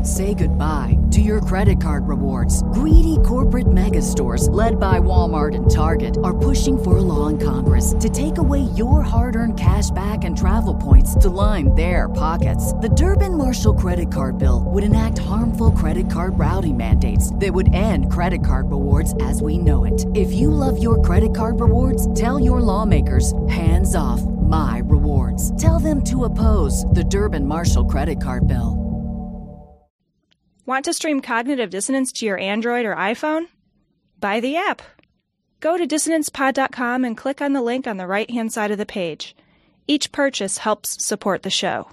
Say goodbye to your credit card rewards. Greedy corporate mega stores, led by Walmart and Target, are pushing for a law in Congress to take away your hard-earned cash back and travel points to line their pockets. The Durbin-Marshall credit card bill would enact harmful credit card routing mandates that would end credit card rewards as we know it. If you love your credit card rewards, tell your lawmakers, hands off my rewards. Tell them to oppose the Durbin-Marshall credit card bill. Want to stream Cognitive Dissonance to your Android or iPhone? Buy the app. Go to dissonancepod.com and click on the link on the right-hand side of the page. Each purchase helps support the show.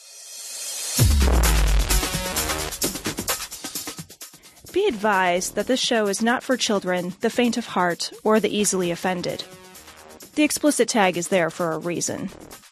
Be advised that this show is not for children, the faint of heart, or the easily offended. The explicit tag is there for a reason.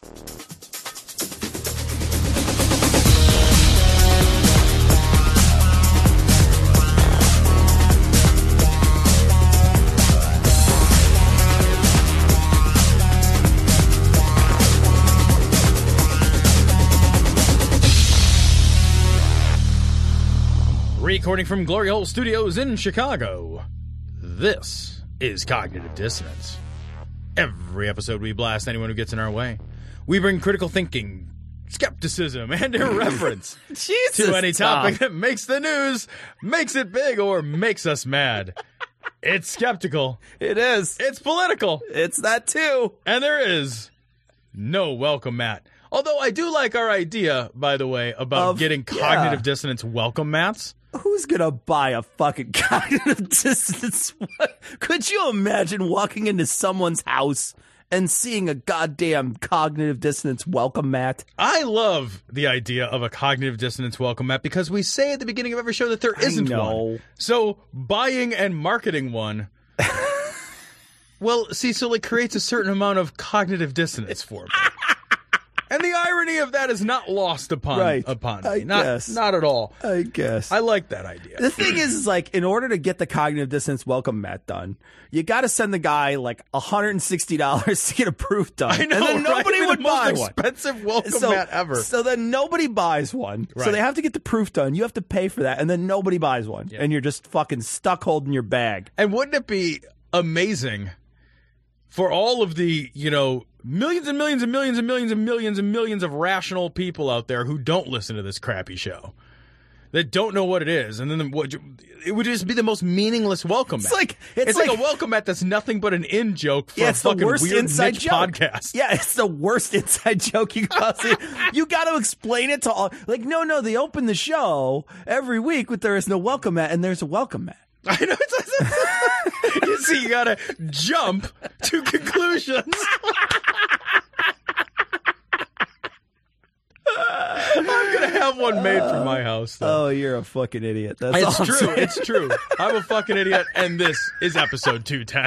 Recording from Glory Hole Studios in Chicago, this is Cognitive Dissonance. Every episode we blast anyone who gets in our way. We bring critical thinking, skepticism, and irreverence to any topic that makes the news, makes it big, or makes us mad. It's skeptical. It is. It's political. It's that too. And there is no welcome mat. Although I do like our idea, by the way, about getting Cognitive Dissonance welcome mats. Who's gonna buy a fucking Cognitive Dissonance? Could you imagine walking into someone's house and seeing a goddamn Cognitive Dissonance welcome mat? I love the idea of a Cognitive Dissonance welcome mat because we say at the beginning of every show that there isn't one. So buying and marketing one, well, see, so it creates a certain amount of cognitive dissonance for me. And the irony of that is not lost upon me. Not at all. I guess. I like that idea. The thing is like, in order to get the Cognitive Dissonance welcome mat done, you got to send the guy like $160 to get a proof done. I know, and then nobody would buy one. The most expensive welcome mat ever. So then nobody buys one. Right. So they have to get the proof done. You have to pay for that, and then nobody buys one. Yeah. And you're just fucking stuck holding your bag. And wouldn't it be amazing for all of the, millions and millions and millions and millions and millions and millions of rational people out there who don't listen to this crappy show, that don't know what it is, and then it would just be the most meaningless welcome mat. It's like a welcome mat that's nothing but an in joke for a fucking weird inside niche podcast. Yeah, it's the worst inside joke you can possibly. You got to explain it to all. Like, no, they open the show every week with there is no welcome mat, and there's a welcome mat. I know. You see, you gotta jump to conclusions. I'm gonna have one made for my house, though. Oh, you're a fucking idiot. That's all true. Saying. It's true. I'm a fucking idiot, and this is episode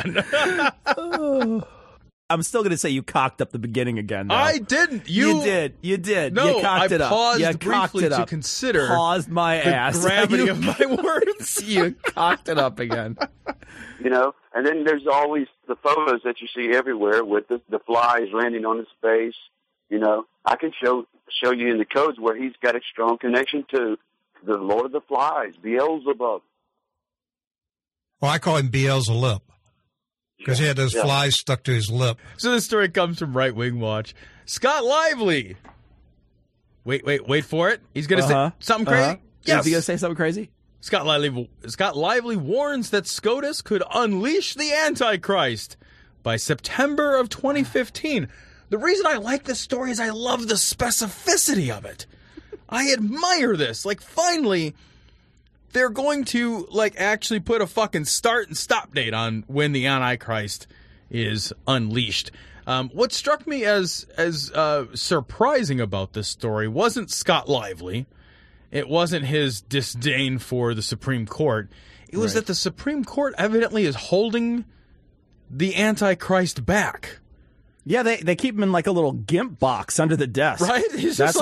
210. I'm still going to say you cocked up the beginning again, though. I didn't. You did. No, you cocked it up. I paused briefly to consider paused my ass. The gravity of my words. You cocked it up again. And then there's always the photos that you see everywhere with the flies landing on his face. I can show you in the codes where he's got a strong connection to the Lord of the Flies, Beelzebub. Well, I call him Beelzebub. Because he had those flies stuck to his lip. So this story comes from Right Wing Watch. Scott Lively. Wait for it. He's going to say something crazy? Yes. Is he going to say something crazy? Scott Lively warns that SCOTUS could unleash the Antichrist by September of 2015. The reason I like this story is I love the specificity of it. I admire this. Finally, they're going to, actually put a fucking start and stop date on when the Antichrist is unleashed. What struck me as surprising about this story wasn't Scott Lively. It wasn't his disdain for the Supreme Court. It was that the Supreme Court evidently is holding the Antichrist back. Yeah, they keep him in a little GIMP box under the desk. Right? He's just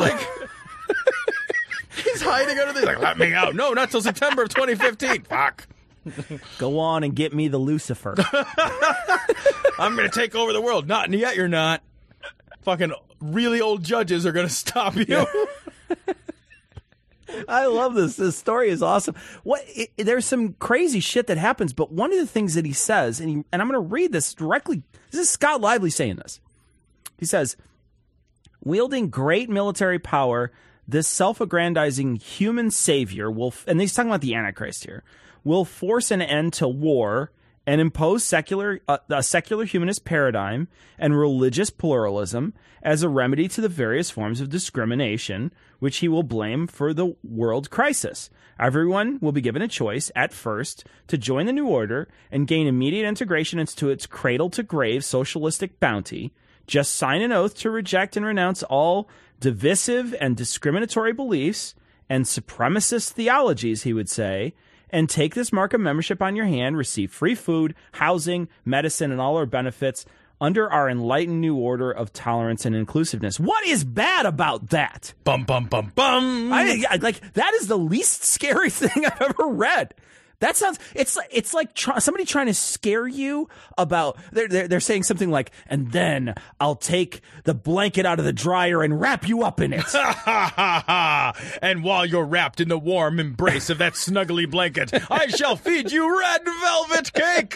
he's hiding under the... let me out. No, not till September of 2015. Fuck. Go on and get me the Lucifer. I'm going to take over the world. Not yet, you're not. Fucking really old judges are going to stop you. Yeah. I love this. This story is awesome. There's some crazy shit that happens, but one of the things that he says, and I'm going to read this directly. This is Scott Lively saying this. He says, wielding great military power, this self-aggrandizing human savior will, and he's talking about the Antichrist here, will force an end to war and impose a secular humanist paradigm and religious pluralism as a remedy to the various forms of discrimination, which he will blame for the world crisis. Everyone will be given a choice, at first, to join the new order and gain immediate integration into its cradle-to-grave socialistic bounty. Just sign an oath to reject and renounce all divisive and discriminatory beliefs and supremacist theologies, he would say, and take this mark of membership on your hand, receive free food, housing, medicine, and all our benefits under our enlightened new order of tolerance and inclusiveness. What is bad about that? Bum, bum, bum, bum. That is the least scary thing I've ever read. That sounds, it's like somebody trying to scare you about, they're saying something like, and then I'll take the blanket out of the dryer and wrap you up in it. And while you're wrapped in the warm embrace of that snuggly blanket, I shall feed you red velvet cake.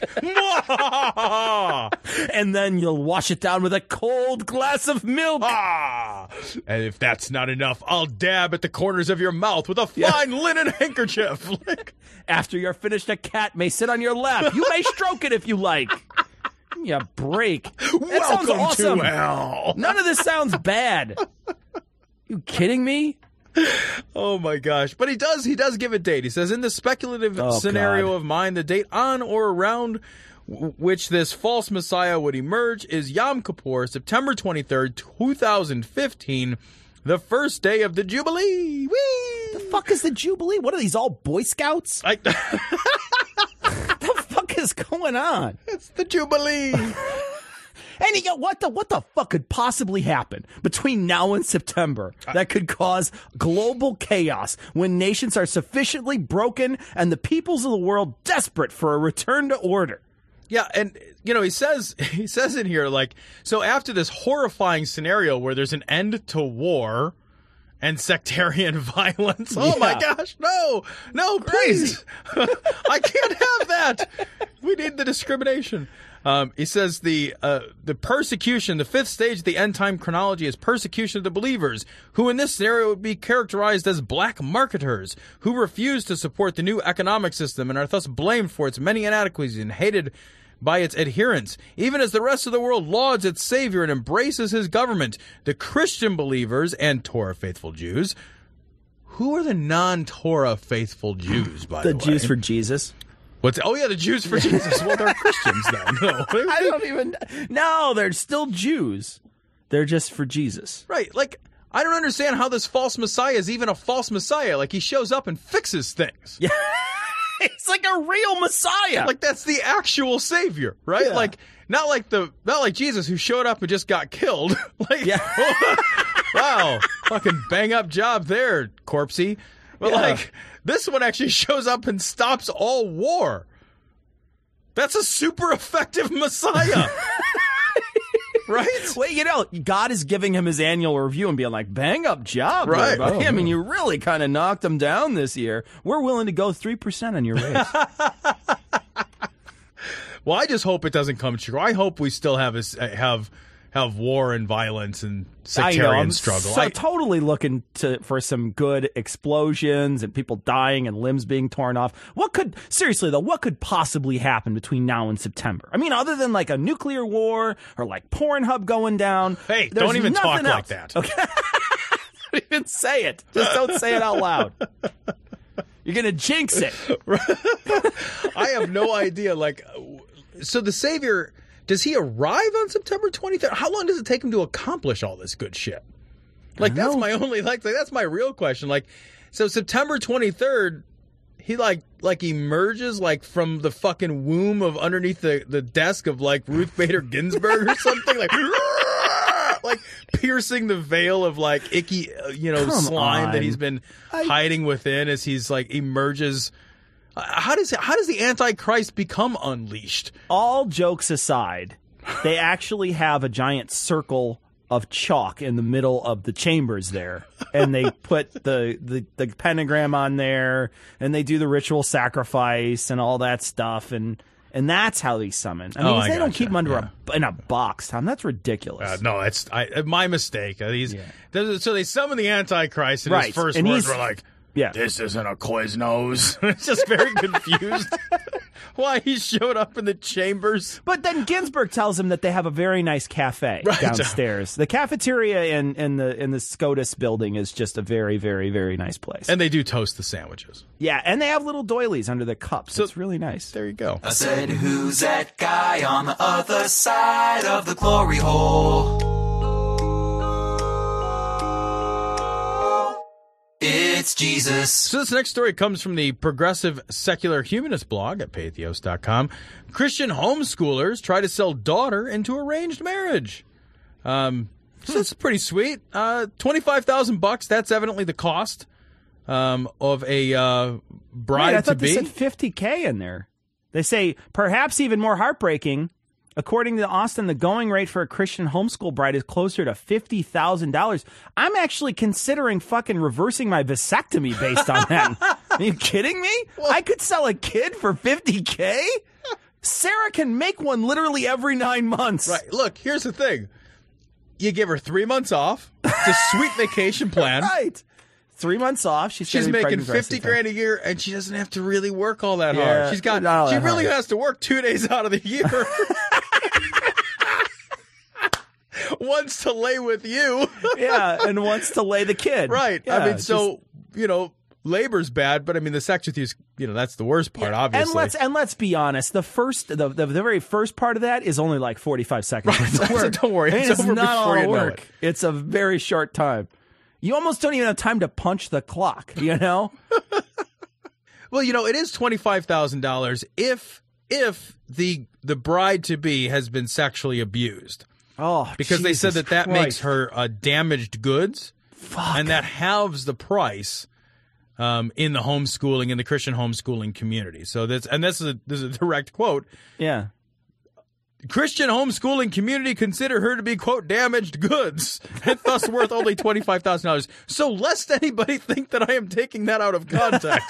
And then you'll wash it down with a cold glass of milk. And if that's not enough, I'll dab at the corners of your mouth with a fine linen handkerchief. After you're finished, a cat may sit on your lap. You may stroke it if you like. Give me a break. That sounds awesome. To hell. None of this sounds bad. You kidding me? Oh my gosh. But he does give a date. He says, in the speculative scenario of mine, the date on or around which this false Messiah would emerge is Yom Kippur, September 23rd, 2015, the first day of the Jubilee. Whee! The fuck is the Jubilee? What are these, all Boy Scouts? What the fuck is going on? It's the Jubilee. And you go, what the fuck could possibly happen between now and September that could cause global chaos when nations are sufficiently broken and the peoples of the world desperate for a return to order? Yeah, and he says in here, like, so after this horrifying scenario where there's an end to war and sectarian violence, oh my gosh, no, please, I can't have that. We need the discrimination. He says the persecution, the fifth stage of the end time chronology is persecution of the believers, who in this scenario would be characterized as black marketers, who refuse to support the new economic system and are thus blamed for its many inadequacies and hated by its adherents, even as the rest of the world lauds its Savior and embraces his government. The Christian believers and Torah faithful Jews. Who are the non-Torah faithful Jews, by the way? The Jews for Jesus. The Jews for Jesus. Well, they're Christians then. No. I don't even... No, they're still Jews. They're just for Jesus. Right. Like, I don't understand how this false Messiah is even a false Messiah. Like, he shows up and fixes things. Yeah. It's like a real Messiah. Like, that's the actual Savior, right? Yeah. Like, not like Jesus who showed up and just got killed. Like, wow, fucking bang up job there, corpsey. But like, this one actually shows up and stops all war. That's a super effective Messiah. Right? Well, God is giving him his annual review and being like, bang up job. Right. I mean, you really kind of knocked him down this year. We're willing to go 3% on your raise. Well, I just hope it doesn't come true. I hope we still have war and violence and sectarian struggle. So totally looking for some good explosions and people dying and limbs being torn off. What could possibly happen between now and September? I mean, other than like a nuclear war or like Pornhub going down. Hey, don't even talk like that. Okay. Don't even say it. Just don't say it out loud. You're going to jinx it. I have no idea. Like, so the Savior... Does he arrive on September 23rd? How long does it take him to accomplish all this good shit? Like, that's my only, that's my real question. Like, so September 23rd, he like emerges like from the fucking womb of underneath the desk of like Ruth Bader Ginsburg or something, like piercing the veil of like icky, slime that he's been hiding within as he's like emerges. How does the Antichrist become unleashed? All jokes aside, they actually have a giant circle of chalk in the middle of the chambers there, and they put the pentagram on there, and they do the ritual sacrifice and all that stuff, and that's how they summon. I mean, they don't keep them under in a box, Tom. That's ridiculous. No, it's my mistake. So they summon the Antichrist, and his first words were like, "This isn't a Quiznos." It's just very confused why he showed up in the chambers. But then Ginsburg tells him that they have a very nice cafe downstairs. The cafeteria in the SCOTUS building is just a very, very, very nice place. And they do toast the sandwiches. Yeah, and they have little doilies under the cups. So it's really nice. There you go. I said, who's that guy on the other side of the glory hole? It's Jesus. So this next story comes from the Progressive Secular Humanist blog at pathos.com. Christian homeschoolers try to sell daughter into arranged marriage. So that's pretty sweet. $25,000. That's evidently the cost of a bride I thought to be. They said $50K in there. They say perhaps even more heartbreaking. According to Austin, the going rate for a Christian homeschool bride is closer to $50,000. I'm actually considering fucking reversing my vasectomy based on that. Are you kidding me? Well, I could sell a kid for $50K? Sarah can make one literally every 9 months. Right. Look, here's the thing. You give her 3 months off. It's a sweet vacation plan. Right. 3 months off. She's making $50,000 a year, and she doesn't have to really work all that hard. She really has to work 2 days out of the year. Once to lay with you. And once to lay the kid. Right. Yeah, I mean, labor's bad, but I mean, the sex with you is, that's the worst part, obviously. And let's be honest, the very first part of that is only like 45 seconds. Right. So don't worry. It's over not before you know it. It's a very short time. You almost don't even have time to punch the clock, Well, it is $25,000 if the bride-to-be has been sexually abused. Oh, because Jesus they said that Christ. makes her damaged goods. Fuck. And that halves the price in the homeschooling, in the Christian homeschooling community. So this is a direct quote. Yeah. Christian homeschooling community consider her to be, quote, damaged goods, and thus worth only $25,000. So lest anybody think that I am taking that out of context.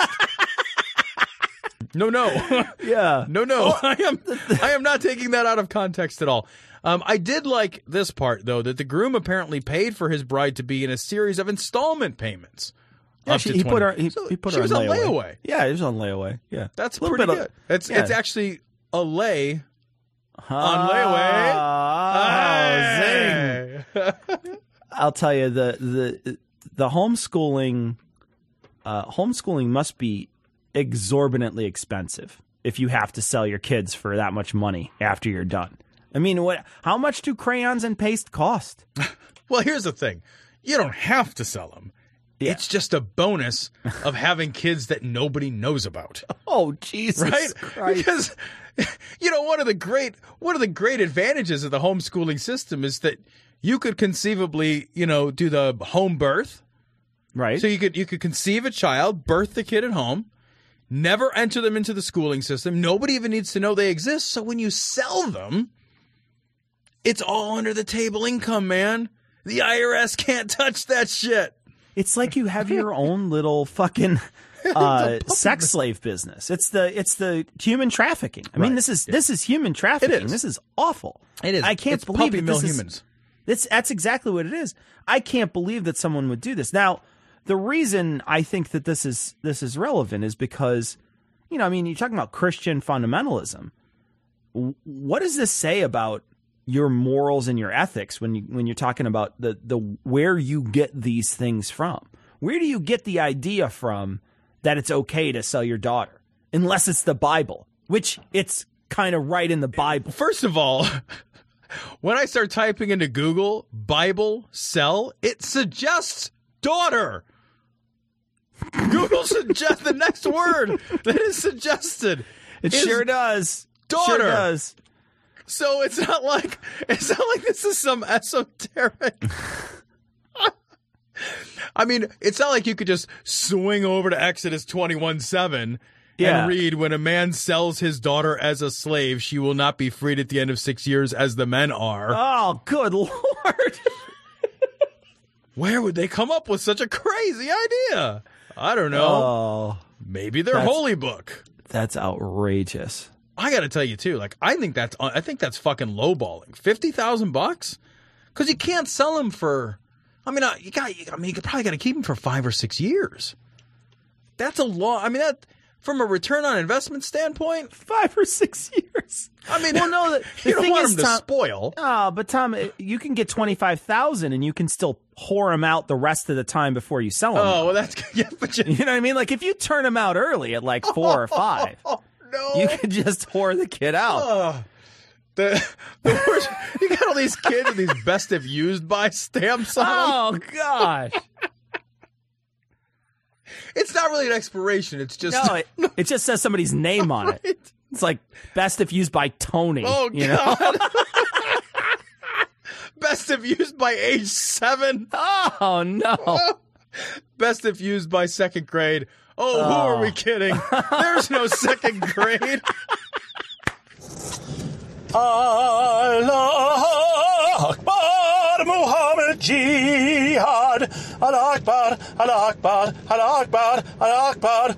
No. Yeah. No. I am not taking that out of context at all. I did like this part, though, that the groom apparently paid for his bride-to-be in a series of installment payments. Yeah, he put her on layaway. Yeah, he was on layaway. Yeah. That's pretty good. It's actually a lay on layaway. Zing. I'll tell you, the homeschooling must be exorbitantly expensive if you have to sell your kids for that much money after you're done. I mean, how much do crayons and paste cost? Well, here's the thing. You don't have to sell them. Yeah. It's just a bonus of having kids that nobody knows about. Oh, Jesus Christ. Because, one of the great advantages of the homeschooling system is that you could conceivably, do the home birth. Right. So you could conceive a child, birth the kid at home, never enter them into the schooling system. Nobody even needs to know they exist. So when you sell them, it's all under the table income, man. The IRS can't touch that shit. It's like you have your own little fucking sex slave business. It's the human trafficking. I mean, this is human trafficking. It is. This is awful. It is. I can't believe puppy mill humans. That's exactly what it is. I can't believe that someone would do this. Now, the reason I think that this is relevant is because, you're talking about Christian fundamentalism. What does this say about your morals and your ethics when you're talking about the where you get these things from? Where do you get the idea from that it's okay to sell your daughter? Unless it's the Bible, which it's kind of right in the Bible. First of all, when I start typing into Google Bible sell, it suggests daughter. Google suggests the next word that is suggested. It sure does. Daughter. Sure does. So it's not like this is some esoteric. I mean, it's not like you could just swing over to Exodus 21:7 and read, when a man sells his daughter as a slave, she will not be freed at the end of 6 years as the men are. Oh, good Lord. Where would they come up with such a crazy idea? I don't know. Oh, Maybe their holy book. that's outrageous. I got to tell you too. Like, I think that's fucking lowballing. $50,000 because you can't sell them for. I mean, you probably got to keep them for 5 or 6 years. That's a long. I mean, that from a return on investment standpoint, 5 or 6 years. I mean, well, no, you don't thing want is, them to Tom, spoil. Oh, but Tom, you can get 25,000 and you can still whore them out the rest of the time before you sell them. Oh, well, that's but you know what I mean? Like if you turn them out early at like 4 or 5, no, you could just whore the kid out. The worst, you got all these kids with these best if used by stamps on them. Oh gosh. It's not really an expiration. It's just it just says somebody's name on it. Right. It's like best if used by Tony. Oh, you God. know? Best if used by age 7. Oh no. Best if used by 2nd grade. Oh, who are we kidding? There's no 2nd grade. Allah Akbar, Muhammad Jihad. Allah Akbar, Allah Akbar, Allah Akbar, Allah Akbar.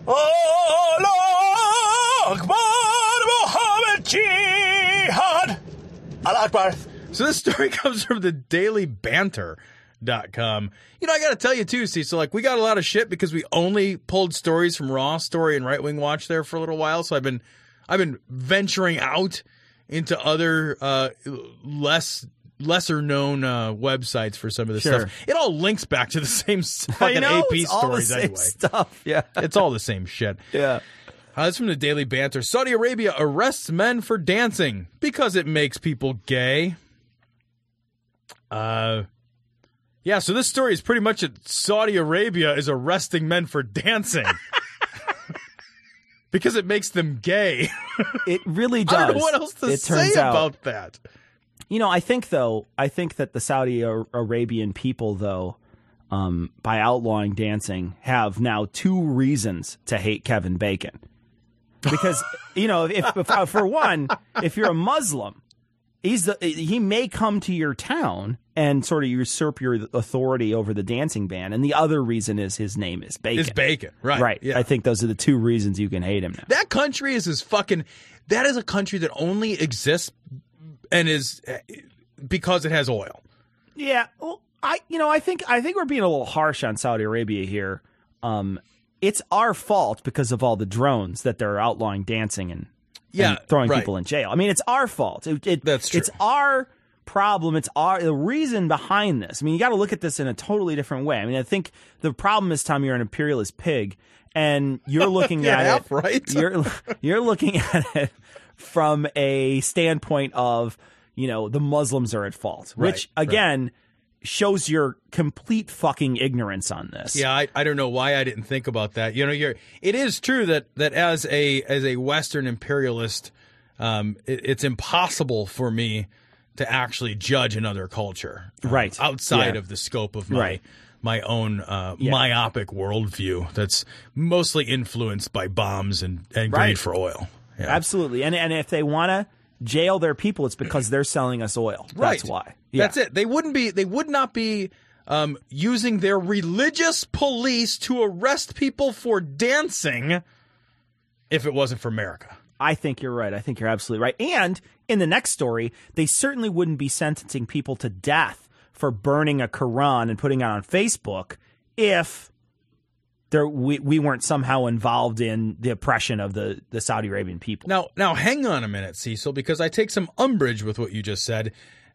Allah Akbar, Muhammad Jihad. Allah Akbar. So this story comes from the dailybanter.com. You know, I got to tell you too, Cecil, like we got a lot of shit because we only pulled stories from Raw Story and Right Wing Watch there for a little while. So I've been venturing out into other lesser known websites for some of this stuff. It all links back to the same fucking AP it's all stories the same anyway. Stuff, yeah. It's all the same shit. Yeah. It's from the Daily Banter. Saudi Arabia arrests men for dancing because it makes people gay. Yeah, so this story is pretty much that Saudi Arabia is arresting men for dancing. Because it makes them gay. It really does. I don't know what else to say about that. You know, I think that the Saudi Arabian people, though, by outlawing dancing, have now 2 reasons to hate Kevin Bacon. Because, you know, if for one, if you're a Muslim, he may come to your town and sort of usurp your authority over the dancing ban. And the other reason is his name is Bacon. It's Bacon, right. Right. Yeah. I think those are the 2 reasons you can hate him now. That country is that is a country that only exists and is because it has oil. Yeah. Well, I think we're being a little harsh on Saudi Arabia here. It's our fault because of all the drones that they're outlawing dancing and throwing people in jail. I mean, it's our fault. That's true. It's our problem. It's the reason behind this. I mean, you got to look at this in a totally different way. I mean, I think the problem is, Tom, you're an imperialist pig, and you're looking at it. Right. You're looking at it from a standpoint of, you know, the Muslims are at fault, which again shows your complete fucking ignorance on this. Yeah, I don't know why I didn't think about that. You know, it is true that as a Western imperialist, it's impossible for me to actually judge another culture, outside of the scope of my own myopic worldview that's mostly influenced by bombs and greed for oil. Yeah. Absolutely, and if they want to jail their people, it's because they're selling us oil. That's why. Yeah. That's it. They would not be using their religious police to arrest people for dancing if it wasn't for America. I think you're right. I think you're absolutely right. And in the next story, they certainly wouldn't be sentencing people to death for burning a Quran and putting it on Facebook if we weren't somehow involved in the oppression of the Saudi Arabian people. Now, hang on a minute, Cecil, because I take some umbrage with what you just said.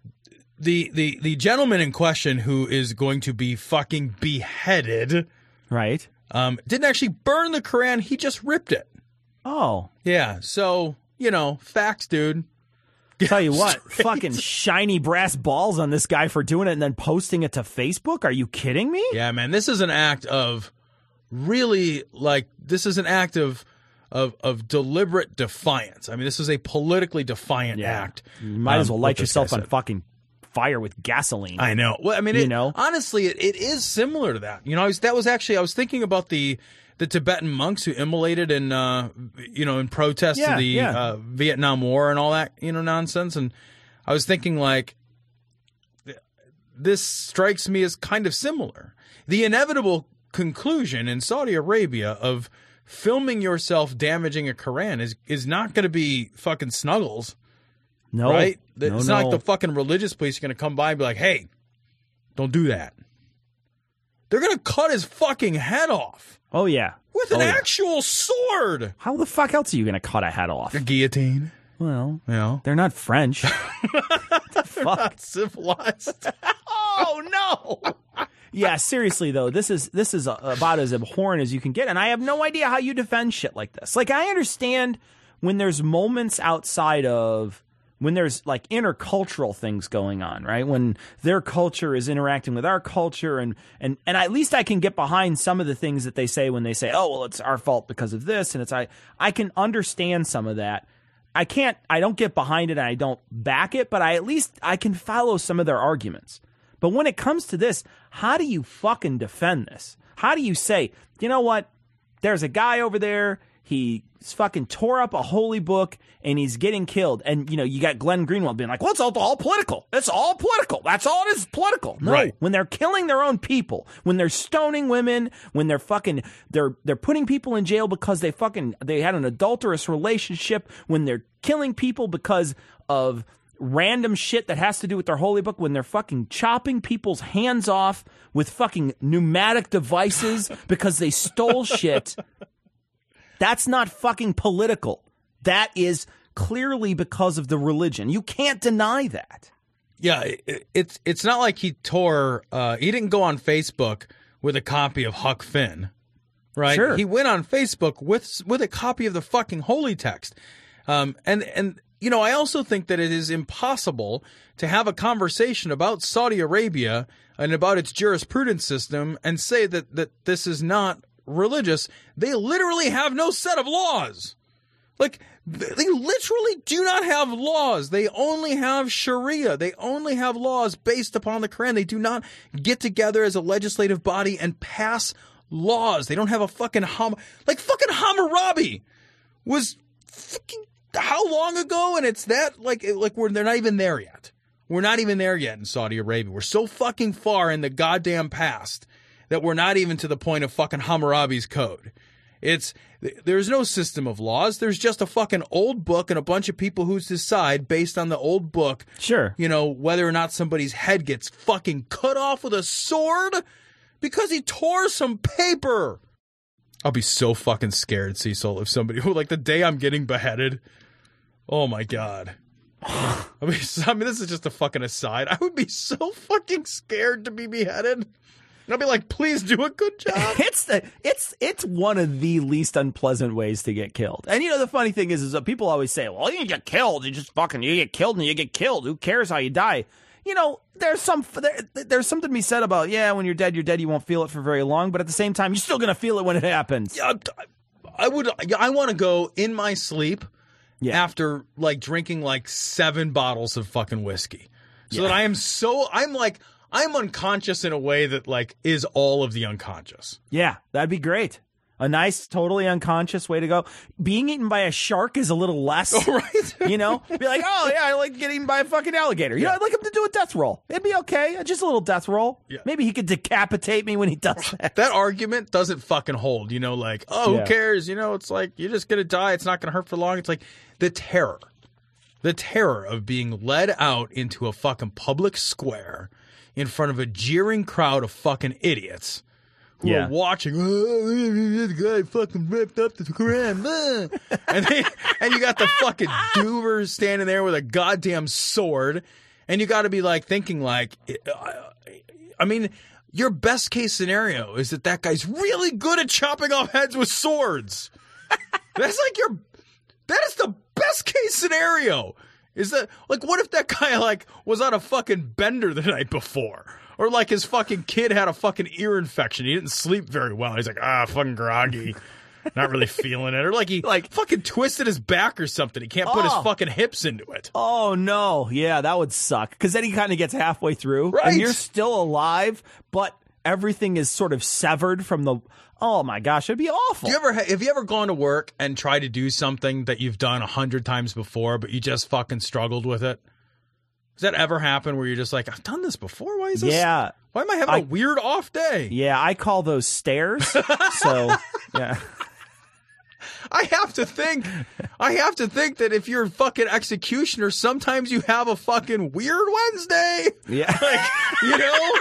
The gentleman in question who is going to be fucking beheaded, right? Didn't actually burn the Quran. He just ripped it. Oh. Yeah, so, you know, facts, dude. Tell you what, fucking shiny brass balls on this guy for doing it and then posting it to Facebook? Are you kidding me? Yeah, man, this is an act of really, this is an act of deliberate defiance. I mean, this is a politically defiant act. You might as well light yourself on fucking fire with gasoline. I know. Well, I mean, honestly, it is similar to that. You know, I was thinking about the Tibetan monks who immolated in protest to the Vietnam War and all that, nonsense. And I was thinking, this strikes me as kind of similar. The inevitable conclusion in Saudi Arabia of filming yourself damaging a Quran is not going to be fucking Snuggles. No. Right? No, it's not like the fucking religious police are going to come by and be like, hey, don't do that. They're going to cut his fucking head off. Oh, yeah. With an actual sword. How the fuck else are you going to cut a head off? A guillotine. Well, Yeah. they're not French. They're not civilized. Oh, no. Yeah, seriously, though, this is about as abhorrent as you can get. And I have no idea how you defend shit like this. Like, I understand when there's moments outside of, when there's like intercultural things going on, right? When their culture is interacting with our culture, and at least I can get behind some of the things that they say when they say, oh, well, it's our fault because of this. And I can understand some of that. I don't get behind it and I don't back it, but I can follow some of their arguments. But when it comes to this, how do you fucking defend this? How do you say, you know what? There's a guy over there. He fucking tore up a holy book and he's getting killed. And, you know, you got Glenn Greenwald being like, well, it's all political. It's all political. That's all it is, political. No, right. When they're killing their own people, when they're stoning women, when they're fucking, they're putting people in jail because they had an adulterous relationship, when they're killing people because of random shit that has to do with their holy book, when they're fucking chopping people's hands off with fucking pneumatic devices because they stole shit. That's not fucking political. That is clearly because of the religion. You can't deny that. Yeah, it's not like he didn't go on Facebook with a copy of Huck Finn, right? Sure. He went on Facebook with a copy of the fucking holy text. And you know, I also think that it is impossible to have a conversation about Saudi Arabia and about its jurisprudence system and say that this is not religious. They literally have no set of laws. Like, they literally do not have laws. They only have Sharia. They only have laws based upon the Quran. They do not get together as a legislative body and pass laws. They don't have a fucking fucking Hammurabi was fucking how long ago? And it's that they're not even there yet. We're not even there yet in Saudi Arabia. We're so fucking far in the goddamn past that we're not even to the point of fucking Hammurabi's code. There's no system of laws. There's just a fucking old book and a bunch of people who decide based on the old book, sure, you know, whether or not somebody's head gets fucking cut off with a sword because he tore some paper. I'll be so fucking scared, Cecil, if somebody who, like, the day I'm getting beheaded. Oh my God. I mean, this is just a fucking aside. I would be so fucking scared to be beheaded. And I'll be like, please do a good job. It's one of the least unpleasant ways to get killed. And you know, the funny thing is that people always say, well, you get killed. You get killed and you get killed. Who cares how you die? You know, there's something to be said about, yeah, when you're dead, you won't feel it for very long. But at the same time, you're still going to feel it when it happens. Yeah, I want to go in my sleep after like drinking like 7 bottles of fucking whiskey. So that I'm unconscious in a way that like is all of the unconscious. Yeah, that'd be great. A nice, totally unconscious way to go. Being eaten by a shark is a little less. Oh, right. You know? Be like, oh, yeah, I like getting eaten by a fucking alligator. You know, I'd like him to do a death roll. It'd be okay. Just a little death roll. Yeah. Maybe he could decapitate me when he does that. That argument doesn't fucking hold. You know, like, oh, who cares? You know, it's like, you're just going to die. It's not going to hurt for long. It's like the terror of being led out into a fucking public square in front of a jeering crowd of fucking idiots who are watching. Oh, this guy fucking ripped up the Quran. and you got the fucking doovers standing there with a goddamn sword. And you got to be like thinking like, I mean, your best case scenario is that guy's really good at chopping off heads with swords. That is the best case scenario. Is that, like, what if that guy, like, was on a fucking bender the night before? Or, like, his fucking kid had a fucking ear infection. He didn't sleep very well. He's like, fucking groggy. Not really feeling it. Or, like, he fucking twisted his back or something. He can't put his fucking hips into it. Oh, no. Yeah, that would suck. Because then he kind of gets halfway through. Right. And you're still alive, but everything is sort of severed from the... Oh my gosh, it'd be awful. Have you ever gone to work and tried to do something that you've done 100 times before, but you just fucking struggled with it? Does that ever happen where you're just like, I've done this before? Why is this? Yeah. Why am I having a weird off day? Yeah, I call those stairs. So, yeah. I have to think that if you're a fucking executioner, sometimes you have a fucking weird Wednesday. Yeah. Like, you know?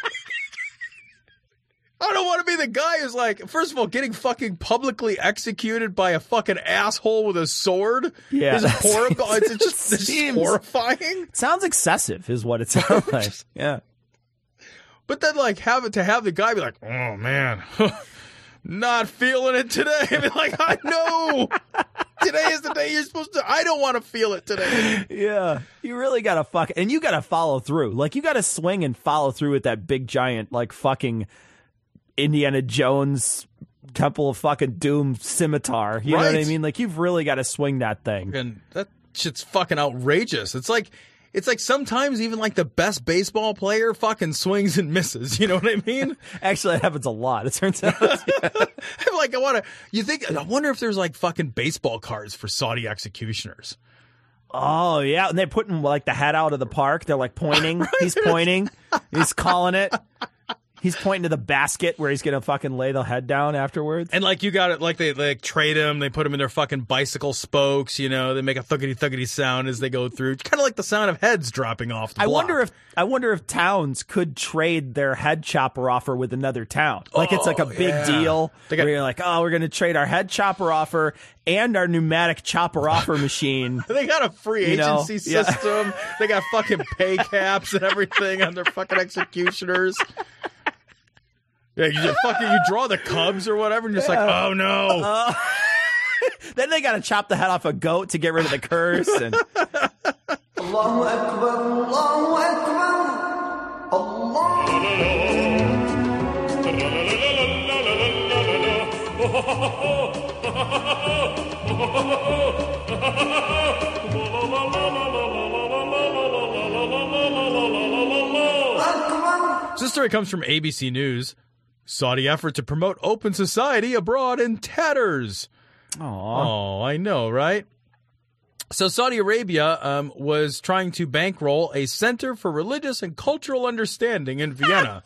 I don't want to be the guy who's like, first of all, getting fucking publicly executed by a fucking asshole with a sword is horrible. It's just horrifying. Sounds excessive is what it sounds like. Yeah. But then, like, have the guy be like, oh, man, not feeling it today. I mean, like, I know today is the day you're supposed to. I don't want to feel it today. Yeah. You really got to and you got to follow through. Like, you got to swing and follow through with that big giant, like, fucking Indiana Jones Temple of fucking Doom scimitar. You know what I mean? Like, you've really got to swing that thing. And that shit's fucking outrageous. It's like sometimes even like the best baseball player fucking swings and misses. You know what I mean? Actually, that happens a lot. It turns out. Yeah. I'm like, I wonder if there's like fucking baseball cards for Saudi executioners. Oh, yeah. And they're putting like the head out of the park. They're like pointing. Right. He's pointing. He's calling it. He's pointing to the basket where he's going to fucking lay the head down afterwards. And like you got it, like they like trade him, they put him in their fucking bicycle spokes, you know, they make a thuggity sound as they go through. Kind of like the sound of heads dropping off the block. I wonder if towns could trade their head chopper offer with another town. Like it's like a big deal where you're like, oh, we're going to trade our head chopper offer and our pneumatic chopper offer machine. They got a free agency system. They got fucking pay caps and everything on their fucking executioners. Yeah, you draw the Cubs or whatever, and you're just like, oh no. Then they got to chop the head off a goat to get rid of the curse. And Allahu Akbar, Allahu Akbar, Allah. This story comes from ABC News. Saudi effort to promote open society abroad in tatters. Oh, I know, right? So Saudi Arabia was trying to bankroll a Center for Religious and Cultural Understanding in Vienna.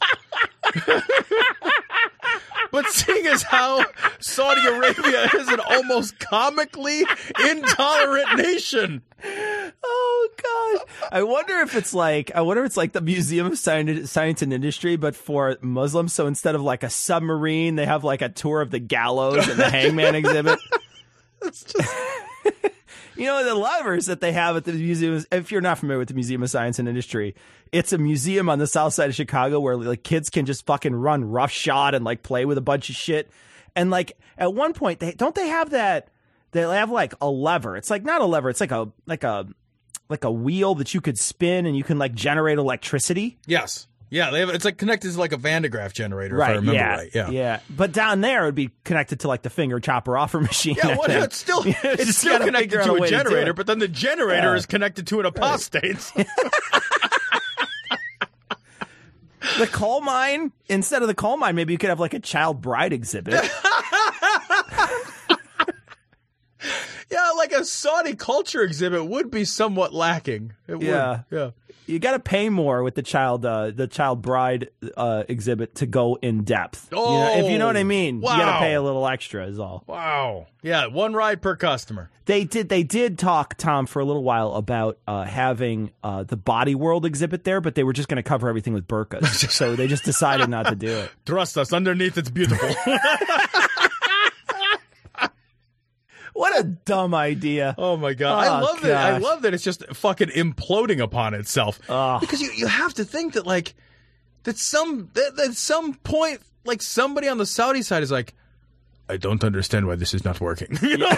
But seeing as how Saudi Arabia is an almost comically intolerant nation. Oh gosh. I wonder if it's like the Museum of Science and Industry, but for Muslims. So instead of like a submarine, they have like a tour of the gallows and the hangman exhibit. It's just you know, the levers that they have at the museum, if you're not familiar with the Museum of Science and Industry, it's a museum on the south side of Chicago where like kids can just fucking run roughshod and like play with a bunch of shit. And like at one point, they have that, they have like a lever. It's like not a lever. It's like a wheel that you could spin and you can like generate electricity. Yes. Yeah, it's like connected to like a Van de Graaff generator, if I remember right. Yeah. But down there, it would be connected to like the finger chopper offer machine. Yeah, well, it's still connected to a generator, but then the generator is connected to an apostate. The coal mine, instead of the coal mine, maybe you could have like a child bride exhibit. Yeah, like a Saudi culture exhibit would be somewhat lacking. It would. Yeah. You got to pay more with the child bride exhibit to go in depth. Oh, if you know what I mean. Wow. You got to pay a little extra is all. Wow. Yeah, one ride per customer. They did talk, Tom, for a little while about having the Body World exhibit there, but they were just going to cover everything with burqas. So they just decided not to do it. Trust us, underneath it's beautiful. What a dumb idea. Oh, my God. I love that it's just fucking imploding upon itself. Because you have to think that, like, at some point, like, somebody on the Saudi side is like, I don't understand why this is not working. You know?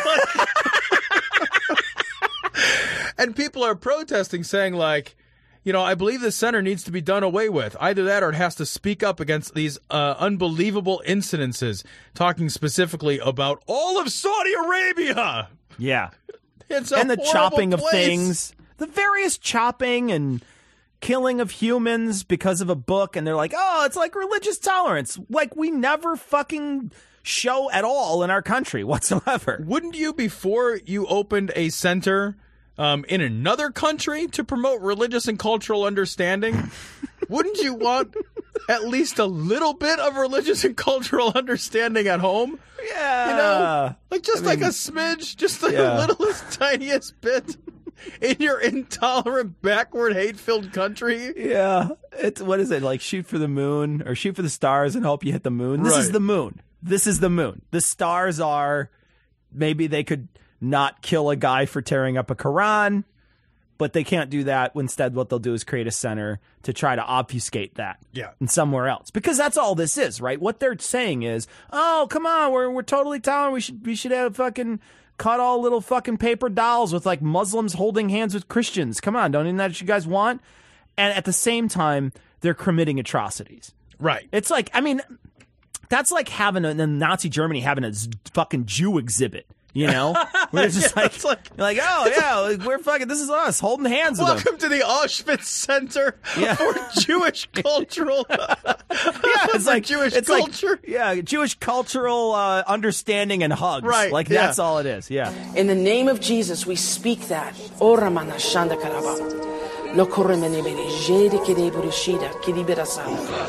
And people are protesting, saying, like, you know, I believe the center needs to be done away with. Either that or it has to speak up against these unbelievable incidences, talking specifically about all of Saudi Arabia. Yeah. And the chopping of things, the various chopping and killing of humans because of a book. And they're like, oh, it's like religious tolerance. Like we never fucking show at all in our country whatsoever. Wouldn't you, before you opened a center in another country to promote religious and cultural understanding, wouldn't you want at least a little bit of religious and cultural understanding at home? Yeah. You know? Like just like a smidge, just like the littlest, tiniest bit in your intolerant, backward, hate-filled country. Yeah. It's, what is it? Like shoot for the moon or shoot for the stars and hope you hit the moon. This is the moon. This is the moon. The stars are, maybe they could not kill a guy for tearing up a Quran, but they can't do that. Instead, what they'll do is create a center to try to obfuscate that and somewhere else. Because that's all this is, right? What they're saying is, oh, come on, we're totally tolerant. We should have fucking cut all little fucking paper dolls with like Muslims holding hands with Christians. Come on, don't even that what you guys want? And at the same time, they're committing atrocities. Right. It's like, I mean, that's like having in Nazi Germany having a fucking Jew exhibit. You know, we're just like, oh yeah, we're fucking. This is us holding hands with them. Welcome to the Auschwitz Center for Jewish cultural. It's like Jewish culture. Jewish cultural understanding and hugs. Right, like that's all it is. Yeah. In the name of Jesus, we speak that. Ora mana shanda karaba. Lo koremene bere jede kede burishida kidi berasa.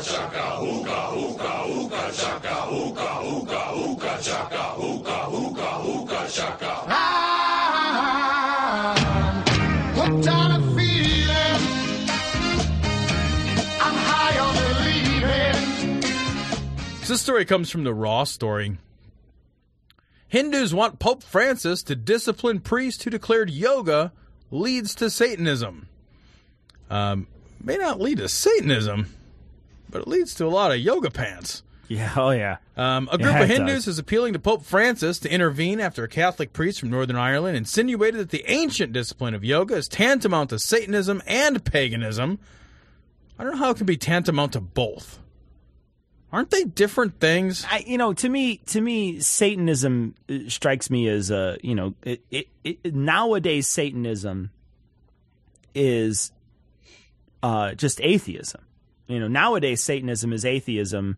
Hooked on a feeling. I'm high on believing. This story comes from the Raw story. Hindus want Pope Francis to discipline priests who declared yoga leads to Satanism. May not lead to Satanism, but it leads to a lot of yoga pants. Yeah, oh yeah. A group of Hindus is appealing to Pope Francis to intervene after a Catholic priest from Northern Ireland insinuated that the ancient discipline of yoga is tantamount to Satanism and paganism. I don't know how it can be tantamount to both. Aren't they different things? To me, Satanism strikes me as nowadays Satanism is just atheism. Nowadays Satanism is atheism.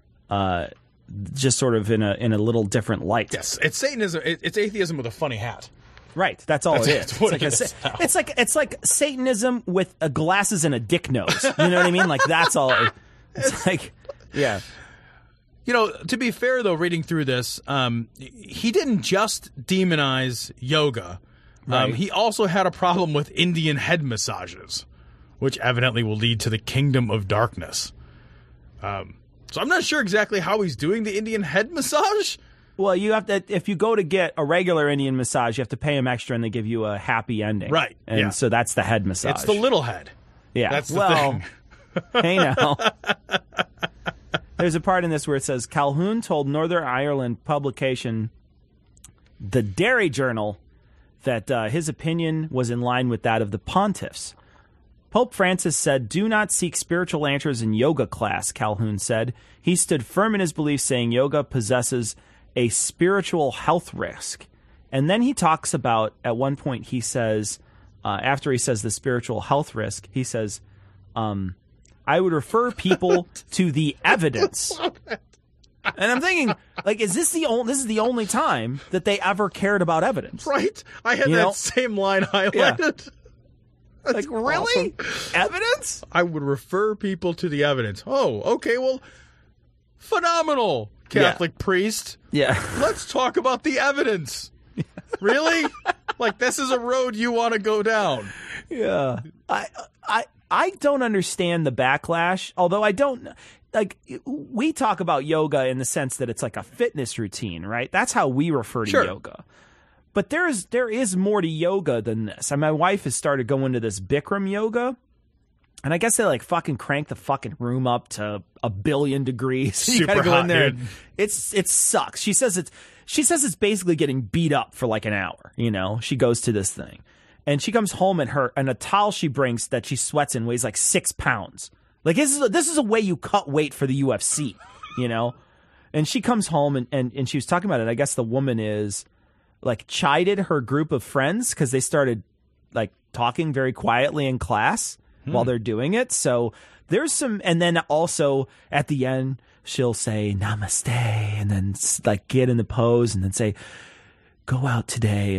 Just sort of in a little different light. Yes, it's Satanism. It's atheism with a funny hat. Right, that's all it is. It's like Satanism with glasses and a dick nose. You know what I mean? Like that's all. It's like, yeah. To be fair though, reading through this, he didn't just demonize yoga. Right. He also had a problem with Indian head massages, which evidently will lead to the kingdom of darkness. So I'm not sure exactly how he's doing the Indian head massage. Well, you have to, if you go to get a regular Indian massage, you have to pay them extra and they give you a happy ending. Right. And so that's the head massage. It's the little head. Yeah. That's the thing. Hey now. There's a part in this where it says, Calhoun told Northern Ireland publication, The Derry Journal, that his opinion was in line with that of the pontiffs. Pope Francis said, do not seek spiritual answers in yoga class, Calhoun said. He stood firm in his belief, saying yoga possesses a spiritual health risk. And then he talks about, at one point, he says, after he says the spiritual health risk, he says, I would refer people to the evidence. And I'm thinking, like, is this the only time that they ever cared about evidence? Right. I had that same line highlighted. Yeah. Like, really? Awesome. Evidence? I would refer people to the evidence. Oh, okay, well, phenomenal, Catholic priest. Yeah. Let's talk about the evidence. Really? Like, this is a road you want to go down. Yeah. I don't understand the backlash, although I don't... Like, we talk about yoga in the sense that it's like a fitness routine, right? That's how we refer to yoga. But there is more to yoga than this. My wife has started going to this Bikram yoga, and I guess they like fucking crank the fucking room up to 1 billion degrees. Super you gotta go hot, in there. dude. It sucks. She says it's basically getting beat up for like an hour. She goes to this thing, and she comes home and a towel she brings that she sweats in weighs like 6 pounds. Like this is a way you cut weight for the UFC, And she comes home and she was talking about it. I guess the woman is like chided her group of friends because they started like talking very quietly in class while they're doing it. So there's some, and then also at the end she'll say namaste and then like get in the pose and then say, go out today and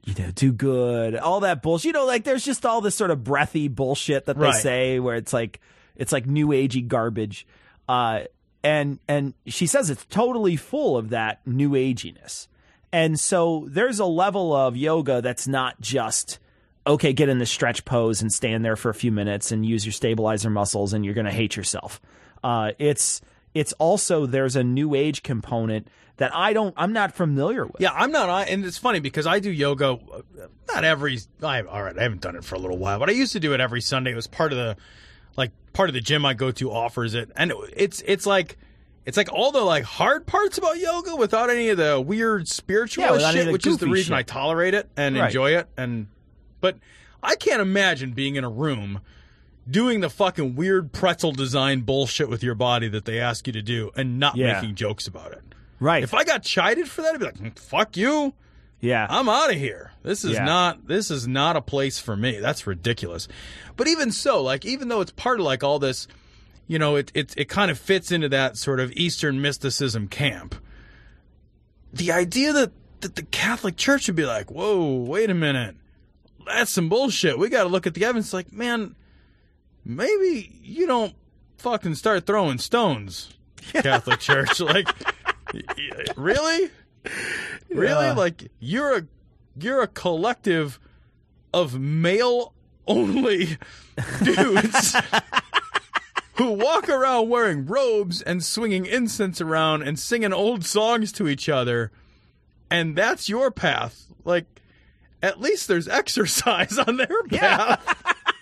do good, all that bullshit. Like there's just all this sort of breathy bullshit that they say where it's like new agey garbage. And she says it's totally full of that new aginess. And so there's a level of yoga that's not just, okay, get in the stretch pose and stand there for a few minutes and use your stabilizer muscles and you're going to hate yourself. It's also, there's a new age component that I'm not familiar with. Yeah, I'm not. And it's funny because I do yoga not every, I haven't done it for a little while, but I used to do it every Sunday. It was part of the gym I go to offers it. And it's like all the like hard parts about yoga without any of the weird spiritual shit, which is the reason I tolerate it and enjoy it. But I can't imagine being in a room doing the fucking weird pretzel design bullshit with your body that they ask you to do and not making jokes about it. Right. If I got chided for that, I'd be like, fuck you. Yeah. I'm out of here. This is not a place for me. That's ridiculous. But even so, like, even though it's part of like all this, you know, it kind of fits into that sort of Eastern mysticism camp. The idea that the Catholic Church would be like, whoa, wait a minute. That's some bullshit. We got to look at the evidence. Like, man, maybe you don't fucking start throwing stones, Catholic Church. Like, really? Really? Like, you're a collective of male-only dudes who walk around wearing robes and swinging incense around and singing old songs to each other, and that's your path. Like, at least there's exercise on their path.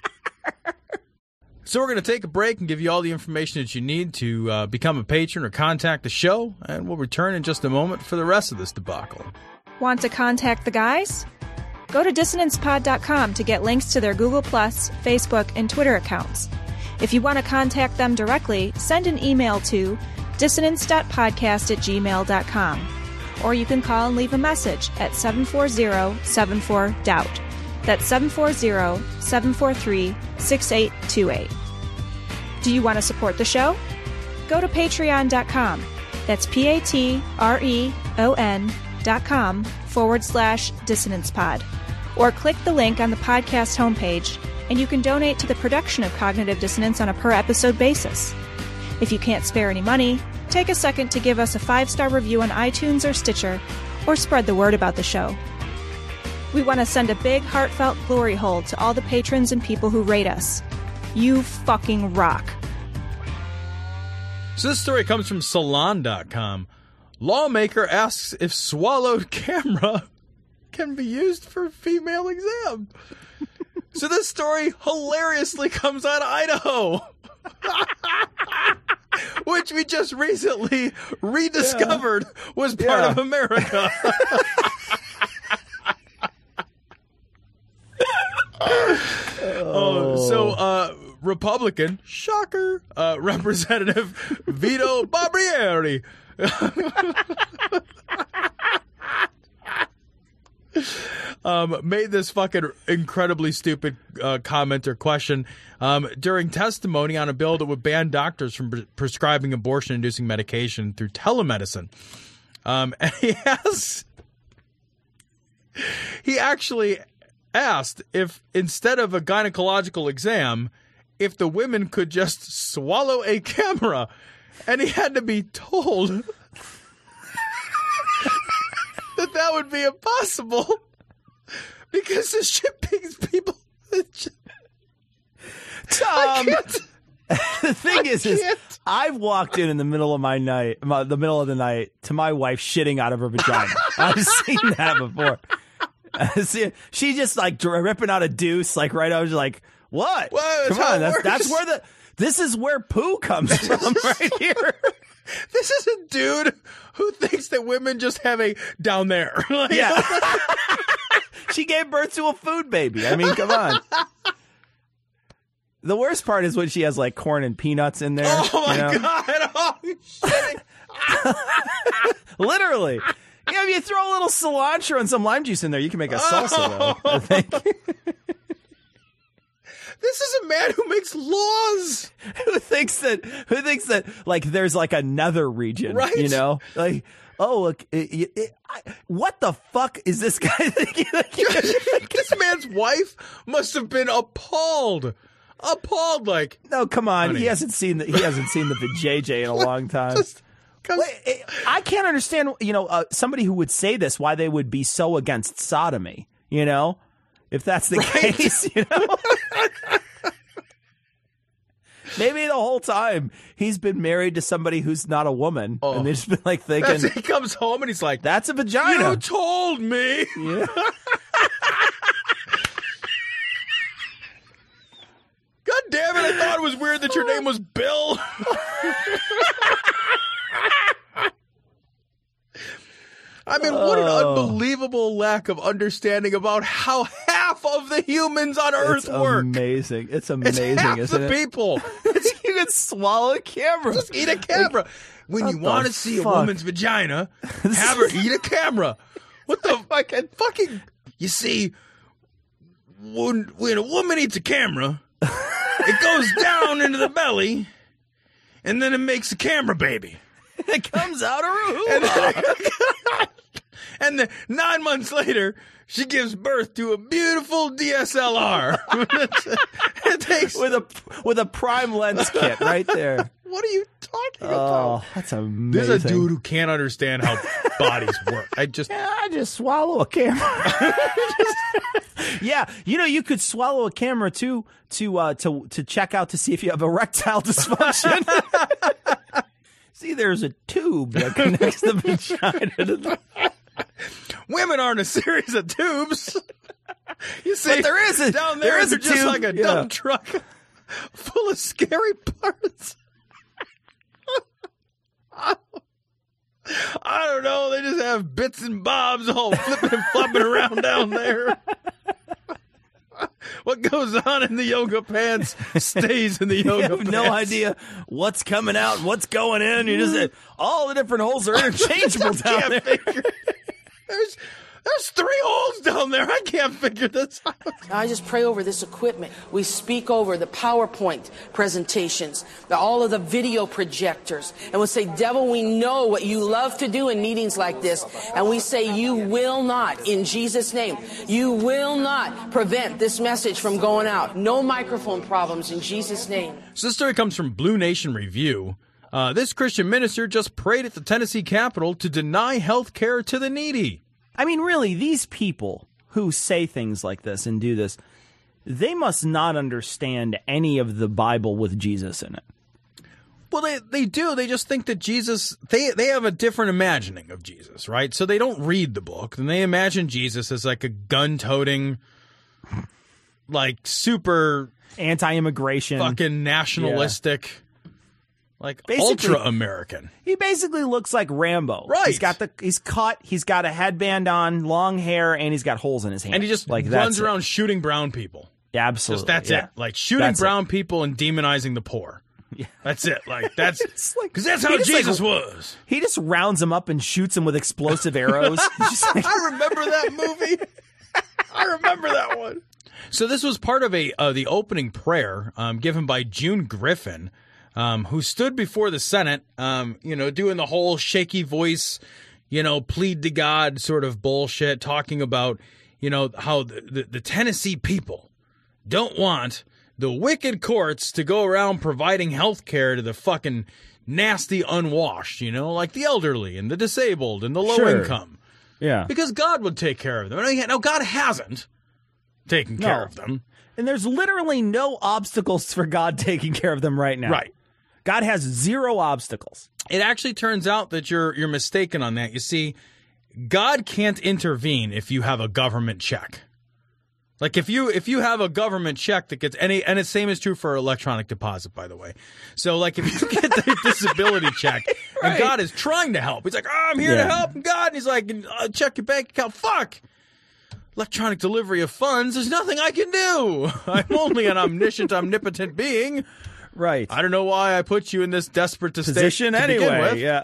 So we're going to take a break and give you all the information that you need to become a patron or contact the show, and we'll return in just a moment for the rest of this debacle. Want to contact the guys? Go to dissonancepod.com to get links to their Google+, Facebook, and Twitter accounts. If you want to contact them directly, send an email to dissonance.podcast@gmail.com. Or you can call and leave a message at 740-74-DOUBT. That's 740-743-6828. Do you want to support the show? Go to patreon.com. That's patreon.com/dissonancepod. Or click the link on the podcast homepage, and you can donate to the production of Cognitive Dissonance on a per-episode basis. If you can't spare any money, take a second to give us a 5-star review on iTunes or Stitcher, or spread the word about the show. We want to send a big, heartfelt glory hole to all the patrons and people who rate us. You fucking rock. So this story comes from Salon.com. Lawmaker asks if swallowed camera can be used for female exam. So this story hilariously comes out of Idaho, which we just recently rediscovered was part of America. Republican, shocker, Representative Vito Barbieri made this fucking incredibly stupid comment or question during testimony on a bill that would ban doctors from prescribing abortion-inducing medication through telemedicine. And he actually asked if, instead of a gynecological exam, if the women could just swallow a camera, and he had to be told that would be impossible because the shipping people. Tom, the thing is I've walked in the middle of the night to my wife shitting out of her vagina. I've seen that before. She just like ripping out a deuce, like right. I was like, what? Whoa, come on, that's where this is where poo comes from right here. This is a dude who thinks that women just have a down there. Yeah. She gave birth to a food baby. I mean, come on. The worst part is when she has like corn and peanuts in there. Oh my God. Oh, shit. Literally. Yeah, if you throw a little cilantro and some lime juice in there, you can make a salsa, though, I think. This is a man who makes laws. Who thinks that like there's like a nether region, right? You know, like oh, look, what the fuck is this guy thinking? This man's wife must have been appalled. Like, no, come on, honey. he hasn't seen the JJ in a long time. Wait, I can't understand, somebody who would say this, why they would be so against sodomy, if that's the case, Maybe the whole time he's been married to somebody who's not a woman, and they've just been like thinking. He comes home and he's like, "That's a vagina." You told me. Yeah. God damn it! I thought it was weird that your name was Bill. I mean, what an unbelievable lack of understanding about how half of the humans on Earth work. Amazing. It's amazing, it's half isn't the it? people. You can swallow a camera. Just eat a camera. When you want to see a woman's vagina, have her eat a camera. What the fucking... You see, when a woman eats a camera, it goes down into the belly, and then it makes a camera baby. It comes out of her hoo-ha. And then 9 months later, she gives birth to a beautiful DSLR. It takes with a prime lens kit right there. What are you talking about? Oh, that's amazing. There's a dude who can't understand how bodies work. I just swallow a camera. Yeah, you could swallow a camera too to check out to see if you have erectile dysfunction. See, there's a tube that connects the vagina to the... Women aren't a series of tubes. You see, but there is down there is just tube. like a dump truck full of scary parts. I don't know. They just have bits and bobs all flipping and flopping around down there. What goes on in the yoga pants stays in the yoga pants. No idea what's coming out, what's going in. You just all the different holes are interchangeable down there. There's 3 holes down there. I can't figure this out. I just pray over this equipment. We speak over the PowerPoint presentations, all of the video projectors, and we say, devil, we know what you love to do in meetings like this, and we say you will not, in Jesus' name, you will not prevent this message from going out. No microphone problems in Jesus' name. So this story comes from Blue Nation Review. This Christian minister just prayed at the Tennessee Capitol to deny health care to the needy. I mean, really, these people who say things like this and do this, they must not understand any of the Bible with Jesus in it. Well, they do. They just think that Jesus, they have a different imagining of Jesus, right? So they don't read the book, and they imagine Jesus as like a gun-toting, like super... anti-immigration. Fucking nationalistic... Yeah. Like ultra-American. He basically looks like Rambo. Right. He's cut, he's got a headband on, long hair, and he's got holes in his hands. And he just runs around shooting brown people. Yeah, absolutely. Just that's it. Like shooting brown people and demonizing the poor. Yeah. That's it. Like that's because that's how Jesus was. He just rounds them up and shoots them with explosive arrows. I remember that movie. I remember that one. So this was part of the opening prayer given by June Griffin. Who stood before the Senate, doing the whole shaky voice, plead to God sort of bullshit, talking about, how the Tennessee people don't want the wicked courts to go around providing health care to the fucking nasty unwashed, like the elderly and the disabled and the low income. Yeah. Because God would take care of them. Now, God hasn't taken care of them. And there's literally no obstacles for God taking care of them right now. Right. God has 0 obstacles. It actually turns out that you're mistaken on that. You see, God can't intervene if you have a government check. Like if you have a government check that gets and the same is true for electronic deposit, by the way. So like if you get the disability check and God is trying to help, he's like, I'm here to help God, and he's like, check your bank account. Fuck. Electronic delivery of funds, there's nothing I can do. I'm only an omniscient, omnipotent being. Right. I don't know why I put you in this desperate position anyway. Yeah.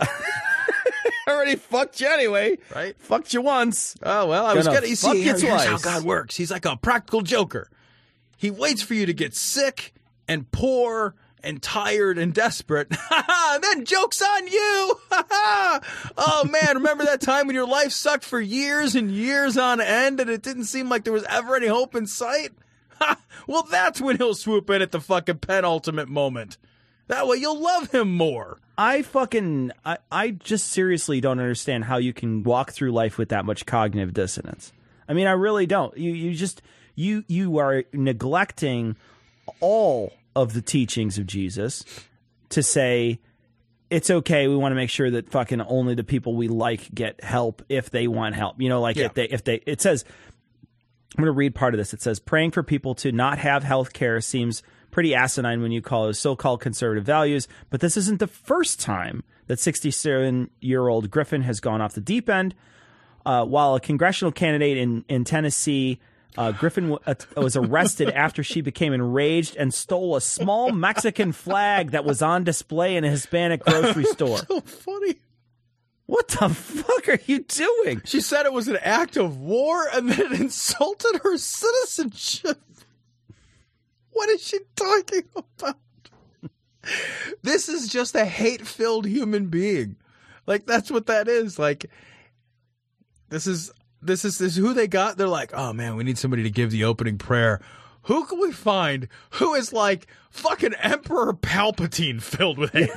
I already fucked you anyway. Right. Fucked you once. Oh, well, I was going to... You see, here's twice. how God works. He's like a practical joker. He waits for you to get sick and poor and tired and desperate. Then joke's on you. Oh, man, remember that time when your life sucked for years and years on end and it didn't seem like there was ever any hope in sight? Well, that's when he'll swoop in at the fucking penultimate moment. That way you'll love him more. I just seriously don't understand how you can walk through life with that much cognitive dissonance. I mean, I really don't. You are neglecting all of the teachings of Jesus to say it's okay. We want to make sure that fucking only the people we like get help if they want help. You know, like if they, it says, I'm going to read part of this. It says, praying for people to not have health care seems pretty asinine when you call it so-called conservative values, but this isn't the first time that 67-year-old Griffin has gone off the deep end. While a congressional candidate in Tennessee, Griffin was arrested after she became enraged and stole a small Mexican flag that was on display in a Hispanic grocery store. So funny. What the fuck are you doing? She said it was an act of war and then it insulted her citizenship. What is she talking about? This is just a hate-filled human being. Like, that's what that is. Like, this is who they got. They're like, oh man, we need somebody to give the opening prayer. Who can we find who is like fucking Emperor Palpatine filled with hate?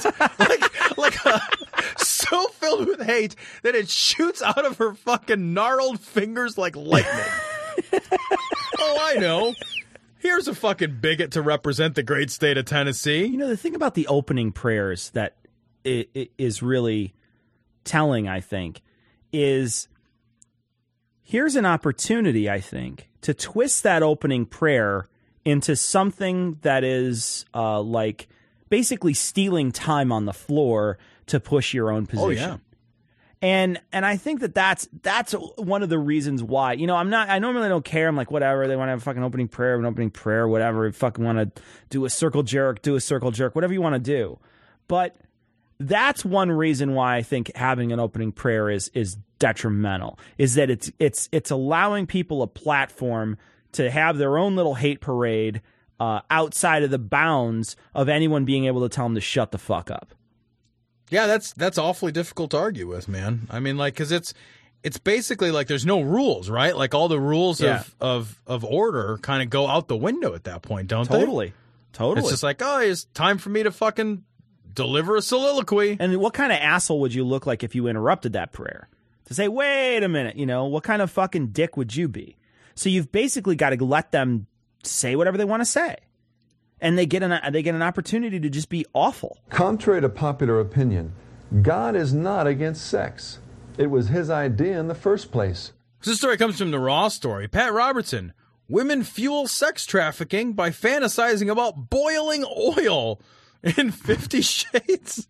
So filled with hate that it shoots out of her fucking gnarled fingers like lightning. Oh, I know. Here's a fucking bigot to represent the great state of Tennessee. You know, the thing about the opening prayers that is really telling, I think, is here's an opportunity, I think, to twist that opening prayer into something that is like basically stealing time on the floor to push your own position. Oh, yeah. And I think that's one of the reasons why, you know, I normally don't care. I'm like, whatever, they want to have a fucking opening prayer, whatever. If you fucking want to do a circle jerk, whatever you want to do. But that's one reason why I think having an opening prayer is detrimental, is that it's allowing people a platform to have their own little hate parade outside of the bounds of anyone being able to tell them to shut the fuck up. Yeah, that's awfully difficult to argue with, man. I mean, like, because it's basically like there's no rules, right? Like all the rules of order kind of go out the window at that point, don't they? Totally. It's just like, oh, it's time for me to fucking deliver a soliloquy. And what kind of asshole would you look like if you interrupted that prayer? To say, wait a minute, you know, what kind of fucking dick would you be? So you've basically got to let them say whatever they want to say. And they get an opportunity to just be awful. Contrary to popular opinion, God is not against sex. It was his idea in the first place. This story comes from the Raw story. Pat Robertson. Women fuel sex trafficking by fantasizing about boiling oil in 50 Shades.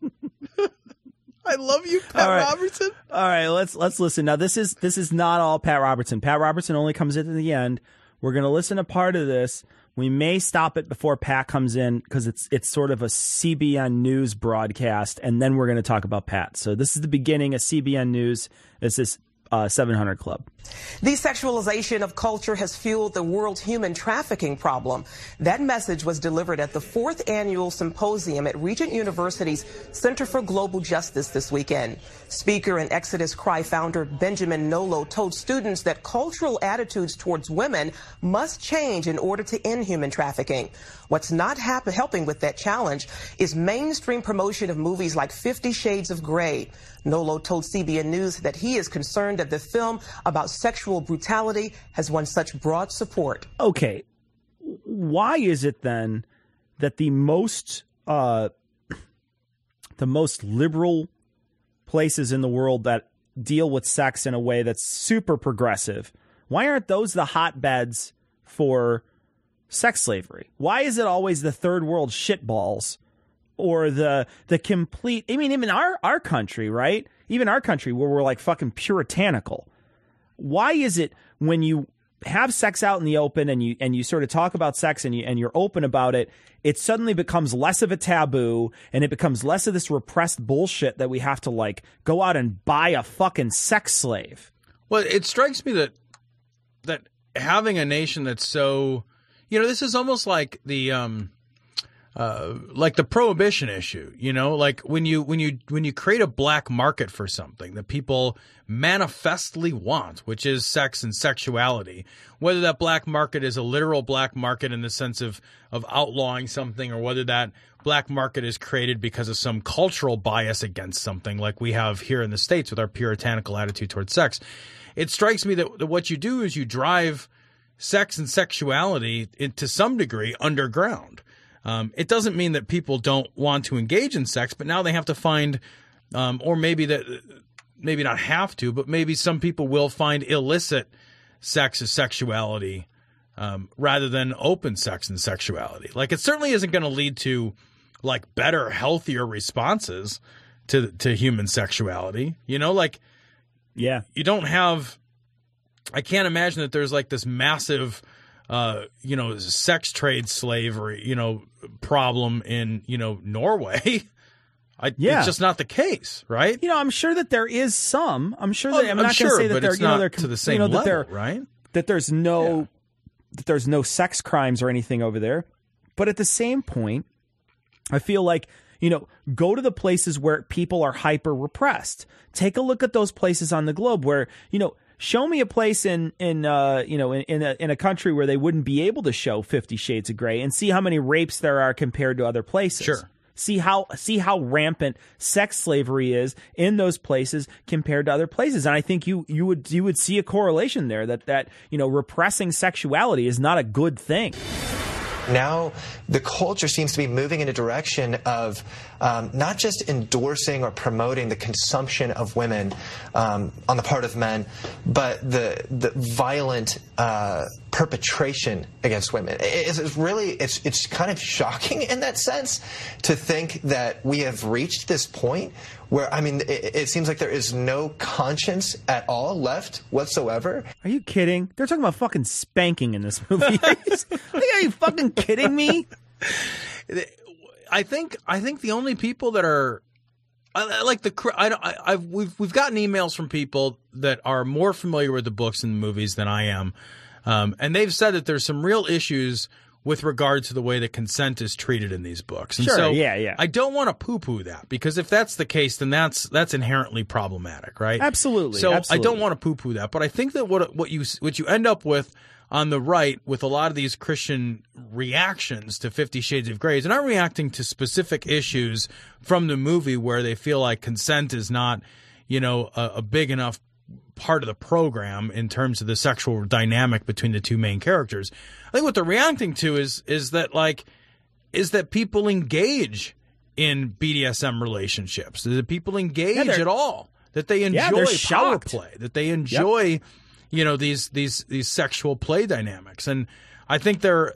I love you, Pat Robertson. All right, let's listen. Now, this is not all Pat Robertson. Pat Robertson only comes in at the end. We're going to listen to part of this. We may stop it before Pat comes in because it's sort of a CBN News broadcast, and then we're going to talk about Pat. So this is the beginning of CBN News. This is 700 Club. The sexualization of culture has fueled the world's human trafficking problem. That message was delivered at the 4th annual symposium at Regent University's Center for Global Justice this weekend. Speaker and Exodus Cry founder Benjamin Nolo told students that cultural attitudes towards women must change in order to end human trafficking. What's not helping with that challenge is mainstream promotion of movies like 50 Shades of Grey. Nolo told CBN News that he is concerned that the film about sexual brutality has won such broad support. Okay, why is it then that the most liberal places in the world that deal with sex in a way that's super progressive, why aren't those the hotbeds for sex slavery? Why is it always the third world shitballs or the complete, I mean, even our country, right? Even our country where we're like fucking puritanical. Why is it when you have sex out in the open and you sort of talk about sex and you're open about it, it suddenly becomes less of a taboo and it becomes less of this repressed bullshit that we have to like go out and buy a fucking sex slave? Well, it strikes me that having a nation that's so, you know, this is almost like the the prohibition issue, you know, like when you create a black market for something that people manifestly want, which is sex and sexuality, whether that black market is a literal black market in the sense of outlawing something, or whether that black market is created because of some cultural bias against something like we have here in the States with our puritanical attitude towards sex. It strikes me that what you do is you drive sex and sexuality to some degree underground. It doesn't mean that people don't want to engage in sex, but now they have to find, or maybe not have to, but maybe some people will find illicit sex as sexuality rather than open sex and sexuality. Like, it certainly isn't going to lead to like better, healthier responses to human sexuality. You know, like, yeah, you don't have. I can't imagine that there's like this massive, sex trade slavery, problem in, Norway. It's just not the case, right? I'm sure that there is some. I'm sure that I'm not sure, going to say that but they're, not to the same level, right? That there's no sex crimes or anything over there. But at the same point, I feel like, go to the places where people are hyper repressed. Take a look at those places on the globe where, show me a place in a country where they wouldn't be able to show 50 Shades of Grey, and see how many rapes there are compared to other places. Sure. See how rampant sex slavery is in those places compared to other places. And I think you would see a correlation there that repressing sexuality is not a good thing. Now the culture seems to be moving in a direction of not just endorsing or promoting the consumption of women on the part of men, but the violent perpetration against women. It's kind of shocking in that sense to think that we have reached this point where, it seems like there is no conscience at all left whatsoever. Are you kidding? They're talking about fucking spanking in this movie. Are you fucking kidding me? I think the only people that are we've gotten emails from people that are more familiar with the books and the movies than I am, and they've said that there's some real issues with regard to the way that consent is treated in these books. And sure, so yeah. I don't want to poo-poo that, because if that's the case, then that's inherently problematic, right? Absolutely. So absolutely. I don't want to poo-poo that, but I think that what you end up with on the right with a lot of these Christian reactions to 50 Shades of Grey is not reacting to specific issues from the movie where they feel like consent is not, a big enough part of the program in terms of the sexual dynamic between the two main characters. I think what they're reacting to is that people engage in BDSM relationships, that people engage at all, that they enjoy power play, that they enjoy, these sexual play dynamics. And I think they're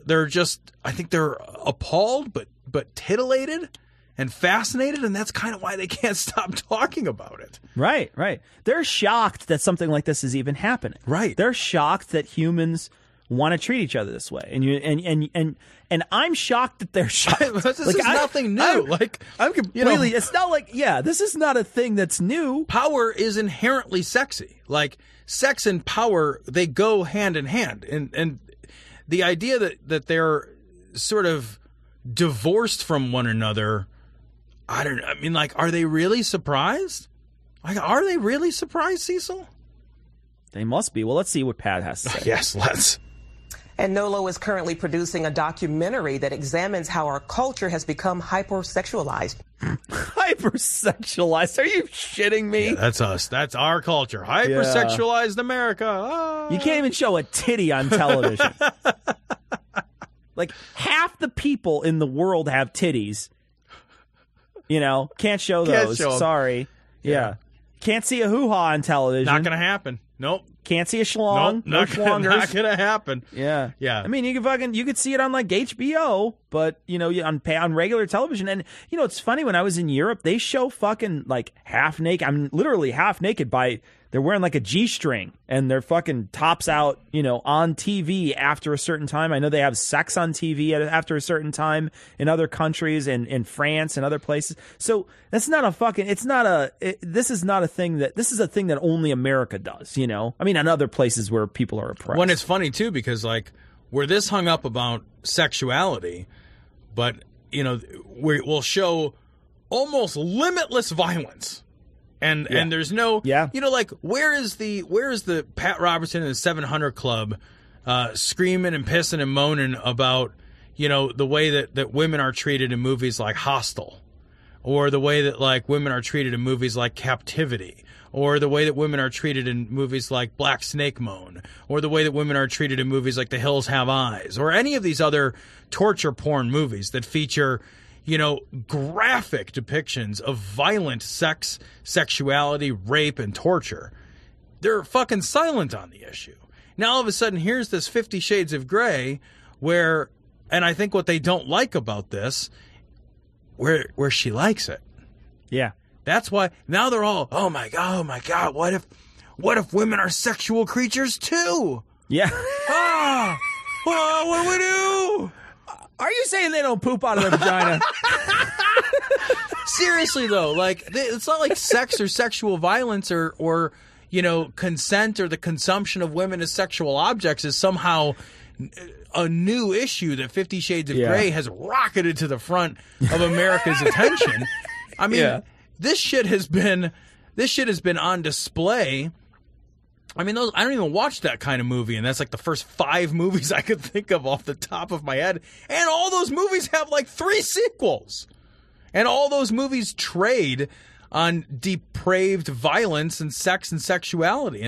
appalled, but titillated and fascinated, and that's kind of why they can't stop talking about it. Right. They're shocked that something like this is even happening. Right. They're shocked that humans want to treat each other this way, and I'm shocked that they're shocked. This is nothing new. I'm completely. It's not like this is not a thing that's new. Power is inherently sexy. Like, sex and power, they go hand in hand, and the idea that they're sort of divorced from one another. Are they really surprised? Are they really surprised, Cecil? They must be. Well, let's see what Pat has to say. Yes, let's. And Nolo is currently producing a documentary that examines how our culture has become hypersexualized. Hypersexualized? Are you shitting me? Yeah, that's us. That's our culture. Hypersexualized America. Ah. You can't even show a titty on television. Like, half the people in the world have titties. Can't show those. Sorry. Yeah. Can't see a hoo-ha on television. Not going to happen. Nope. Can't see a schlong. Nope. Not going to happen. Yeah. Yeah. You could see it on like HBO, but on regular television. And it's funny, when I was in Europe, they show fucking like half naked. I'm literally half naked they're wearing like a G-string and their fucking tops out, on TV after a certain time. I know they have sex on TV after a certain time in other countries and in France and other places. So that's not this is not a thing this is a thing that only America does, and other places where people are oppressed. When it's funny too, because like, we're this hung up about sexuality, but we'll show almost limitless violence. And there's no, like, where is the Pat Robertson and the 700 Club screaming and pissing and moaning about, the way that women are treated in movies like Hostel, or the way that, like, women are treated in movies like Captivity, or the way that women are treated in movies like Black Snake Moan, or the way that women are treated in movies like The Hills Have Eyes, or any of these other torture porn movies that feature, graphic depictions of violent sex, sexuality, rape, and torture. They're fucking silent on the issue. Now, all of a sudden, here's this 50 Shades of Grey where, and I think what they don't like about this, where she likes it. Yeah. That's why now they're all, oh my God, what if women are sexual creatures too? Yeah. What do we do? Are you saying they don't poop out of their vagina? Seriously, though, like, it's not like sex or sexual violence or consent or the consumption of women as sexual objects is somehow a new issue that 50 Shades of Grey has rocketed to the front of America's attention. I mean, this shit has been on display. I mean, I don't even watch that kind of movie, and that's like the first 5 movies I could think of off the top of my head. And all those movies have like 3 sequels. And all those movies trade on depraved violence and sex and sexuality.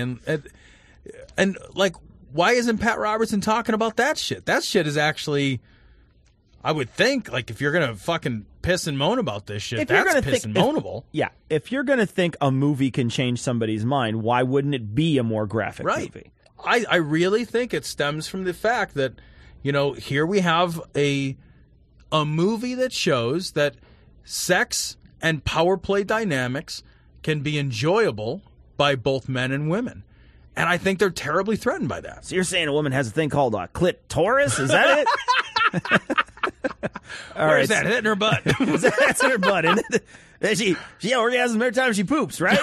And like, why isn't Pat Robertson talking about that shit? That shit is actually, I would think, like, if you're going to fucking piss and moan about this shit, that's piss and moanable. If you're going to think a movie can change somebody's mind, why wouldn't it be a more graphic movie? I really think it stems from the fact that, here we have a movie that shows that sex and power play dynamics can be enjoyable by both men and women. And I think they're terribly threatened by that. So you're saying a woman has a thing called a clitoris? Is that it? Where's that? Hitting her butt. That's in her butt, isn't it? She orgasms every time she poops, right?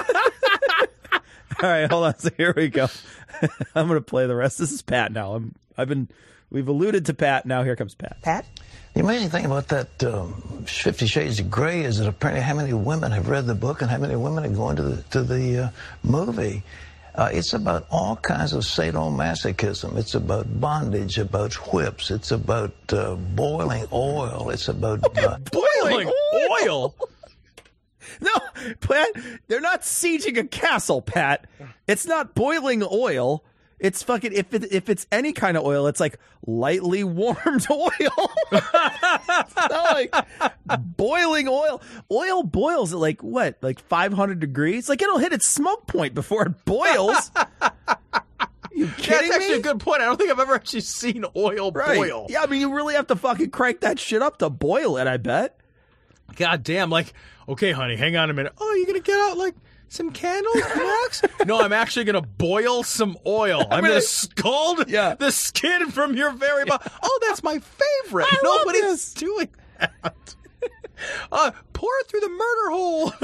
All right, hold on. So here we go. I'm going to play the rest. This is Pat now. We've alluded to Pat. Now here comes Pat. Pat? The amazing thing about that 50 Shades of Grey is that apparently how many women have read the book and how many women are going to the movie. It's about all kinds of sadomasochism. It's about bondage, about whips. It's about boiling oil. It's about... boiling oil? No, Pat, they're not sieging a castle, Pat. It's not boiling oil. It's fucking, if it's any kind of oil, it's like lightly warmed oil. It's not like boiling oil. Oil boils at like what? Like 500 degrees? Like it'll hit its smoke point before it boils. You kidding me? That's actually a good point. I don't think I've ever actually seen oil boil. Yeah, I mean, you really have to fucking crank that shit up to boil it, I bet. God damn, like, okay, honey, hang on a minute. Oh, you gonna get out like some candles, Max? No, I'm actually going to boil some oil. I'm going to scald the skin from your very body. Oh, that's my favorite. Nobody's doing that. Pour it through the murder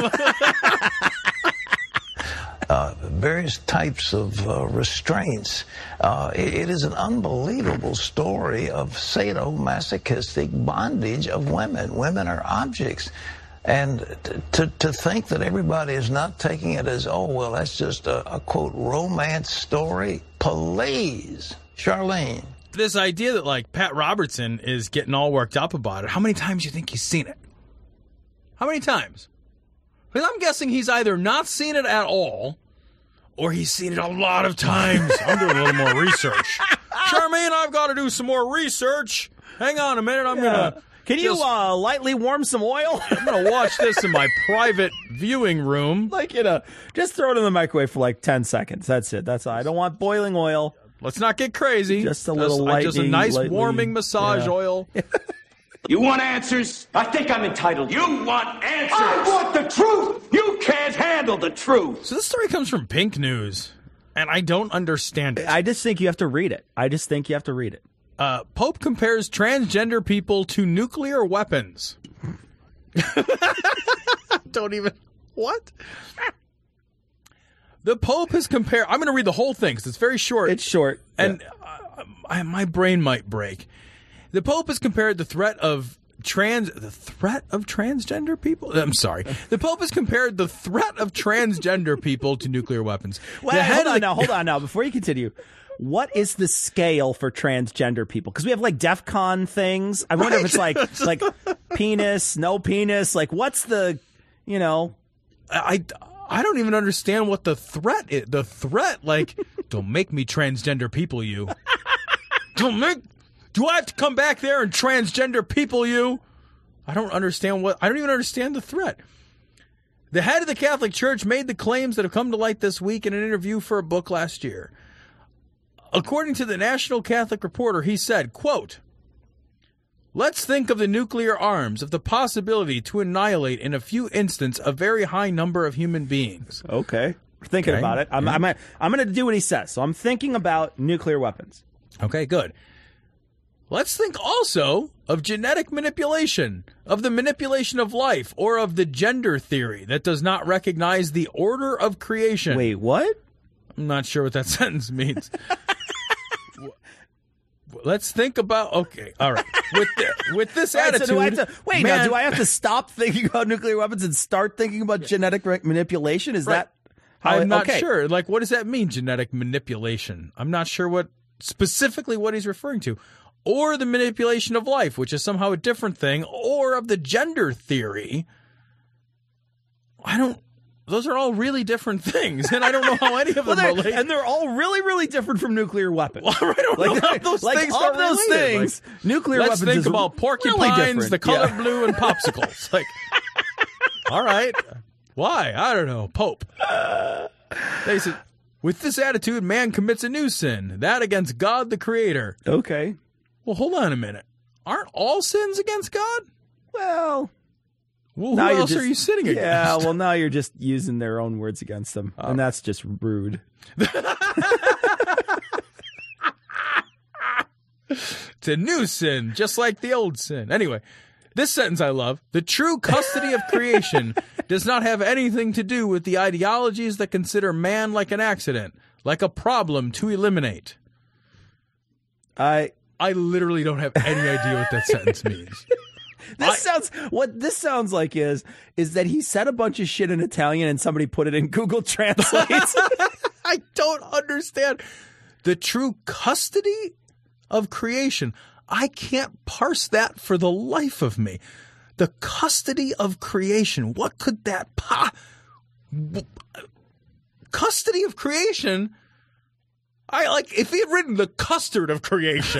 hole. Various types of restraints. It is an unbelievable story of sadomasochistic bondage of women. Women are objects. And to think that everybody is not taking it as, oh, well, that's just a quote, romance story. Please, Charlene. This idea that, like, Pat Robertson is getting all worked up about it, how many times do you think he's seen it? How many times? Because I'm guessing he's either not seen it at all, or he's seen it a lot of times. I'm doing a little more research. Charmaine, I've got to do some more research. Hang on a minute. I'm going to... Can you lightly warm some oil? I'm going to watch this in my private viewing room. Like, just throw it in the microwave for like 10 seconds. That's it. That's all. I don't want boiling oil. Let's not get crazy. Just a little lightning. Just a nice warming massage oil. You want answers? I think I'm entitled. You want answers? I want the truth. You can't handle the truth. So this story comes from Pink News, and I don't understand it. I just think you have to read it. Pope compares transgender people to nuclear weapons. Don't even... What? The Pope has compared... I'm going to read the whole thing because it's very short. It's short. And my brain might break. The Pope has compared the threat of the threat of transgender people. I'm sorry. The Pope has compared the threat of transgender people to nuclear weapons. Well, hold on now. Before you continue, what is the scale for transgender people? Because we have like DEF CON things. I wonder if it's like penis, no penis. Like, what's the, I don't even understand what the threat is. The threat, like, don't make me transgender people you. Do I have to come back there and transgender people you? I don't even understand the threat. The head of the Catholic Church made the claims that have come to light this week in an interview for a book last year. According to the National Catholic Reporter, he said, quote, "Let's think of the nuclear arms, of the possibility to annihilate in a few instants a very high number of human beings." Okay. We're thinking about it. I'm going to do what he says. So I'm thinking about nuclear weapons. Okay, good. Let's think also of genetic manipulation, of the manipulation of life, or of the gender theory that does not recognize the order of creation. Wait, what? I'm not sure what that sentence means. Let's think about, okay, all right. With this attitude, do I have to stop thinking about nuclear weapons and start thinking about genetic manipulation? Is that how I'm not sure. Like, what does that mean, genetic manipulation? I'm not sure specifically what he's referring to. Or the manipulation of life, which is somehow a different thing, or of the gender theory. Those are all really different things, and I don't know how any of them relate. And they're all really, really different from nuclear weapons. Well, I don't know how those things are related. Nuclear weapons Let's think about porcupines, really the color blue, and popsicles. Like, all right. Why? I don't know. Pope. They said, with this attitude, man commits a new sin, that against God the Creator. Okay. Well, hold on a minute. Aren't all sins against God? Well, who else are you sinning against? Yeah, well, now you're just using their own words against them, and that's just rude. It's a new sin, just like the old sin. Anyway, this sentence I love. The true custody of creation does not have anything to do with the ideologies that consider man like an accident, like a problem to eliminate. I literally don't have any idea what that sentence means. What this sounds like is that he said a bunch of shit in Italian and somebody put it in Google Translate. I don't understand. The true custody of creation. I can't parse that for the life of me. The custody of creation. What could that custody of creation? If he had written the custard of creation,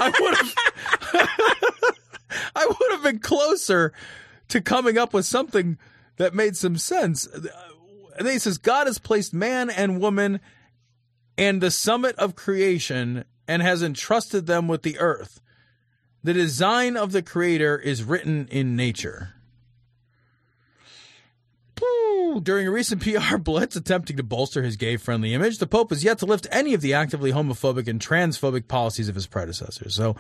I would have been closer to coming up with something that made some sense. And then he says, God has placed man and woman and the summit of creation and has entrusted them with the earth. The design of the Creator is written in nature. During a recent PR blitz attempting to bolster his gay-friendly image, the Pope has yet to lift any of the actively homophobic and transphobic policies of his predecessors. So,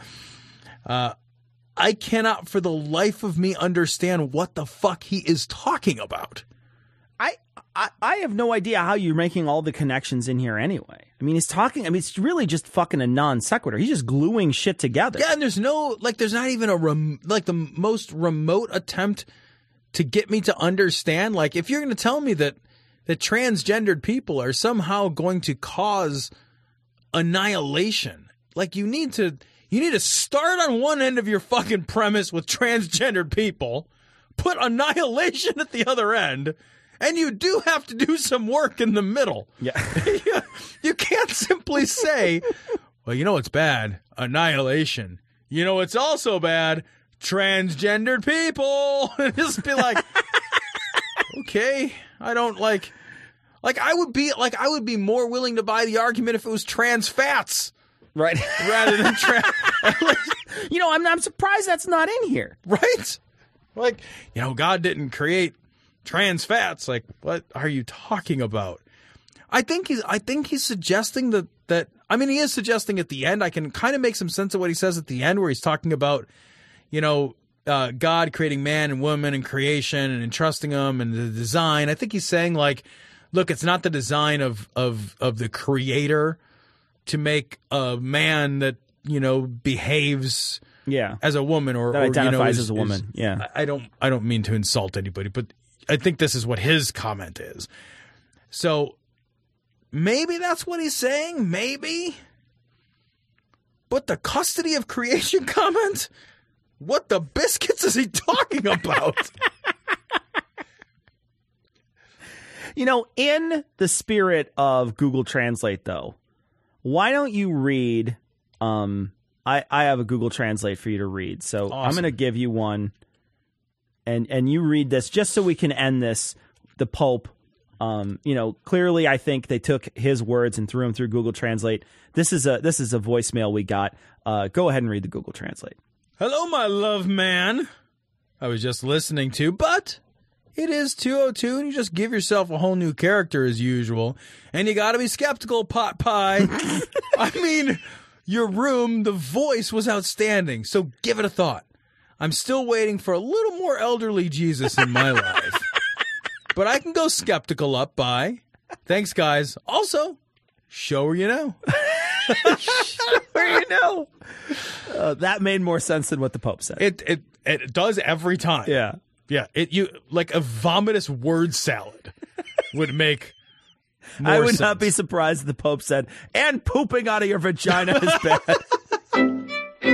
I cannot for the life of me understand what the fuck he is talking about. I have no idea how you're making all the connections in here anyway. I mean, it's really just fucking a non sequitur. He's just gluing shit together. Yeah, and there's not even the most remote attempt to get me to understand. Like, if you're going to tell me that transgendered people are somehow going to cause annihilation, like you need to start on one end of your fucking premise with transgendered people, put annihilation at the other end, and you do have to do some work in the middle. Yeah. You can't simply say, well, you know what's bad? Annihilation. You know what's also bad? Transgendered people. Just be like, okay, I don't like I would be more willing to buy the argument if it was trans fats. Right. Rather than I'm surprised that's not in here. Right? Like, God didn't create trans fats. Like, what are you talking about? I think he's suggesting that he is suggesting at the end. I can kind of make some sense of what he says at the end, where he's talking about, God creating man and woman and creation and entrusting them and the design. I think he's saying, like, look, it's not the design of the Creator to make a man that, behaves Yeah. as a woman or That or, identifies is- as a woman. is- Yeah. I don't mean to insult anybody, but I think this is what his comment is. So maybe that's what he's saying. Maybe. But the custody of creation comment? What the biscuits is he talking about? In the spirit of Google Translate, though, why don't you read? I have a Google Translate for you to read, so I'm going to give you one, and you read this just so we can end this. The Pope, clearly, I think they took his words and threw them through Google Translate. This is a voicemail we got. Go ahead and read the Google Translate. Hello, my love man. I was just listening to, but it is 2:02, and you just give yourself a whole new character as usual. And you got to be skeptical, pot pie. I mean, your room, the voice was outstanding, so give it a thought. I'm still waiting for a little more elderly Jesus in my life. But I can go skeptical up by. Thanks, guys. Also, show her you know. Where you know. That made more sense than what the Pope said. It does every time. Yeah. Yeah. You like a vomitous word salad would make more I would sense. not be surprised if the Pope said, and pooping out of your vagina is bad.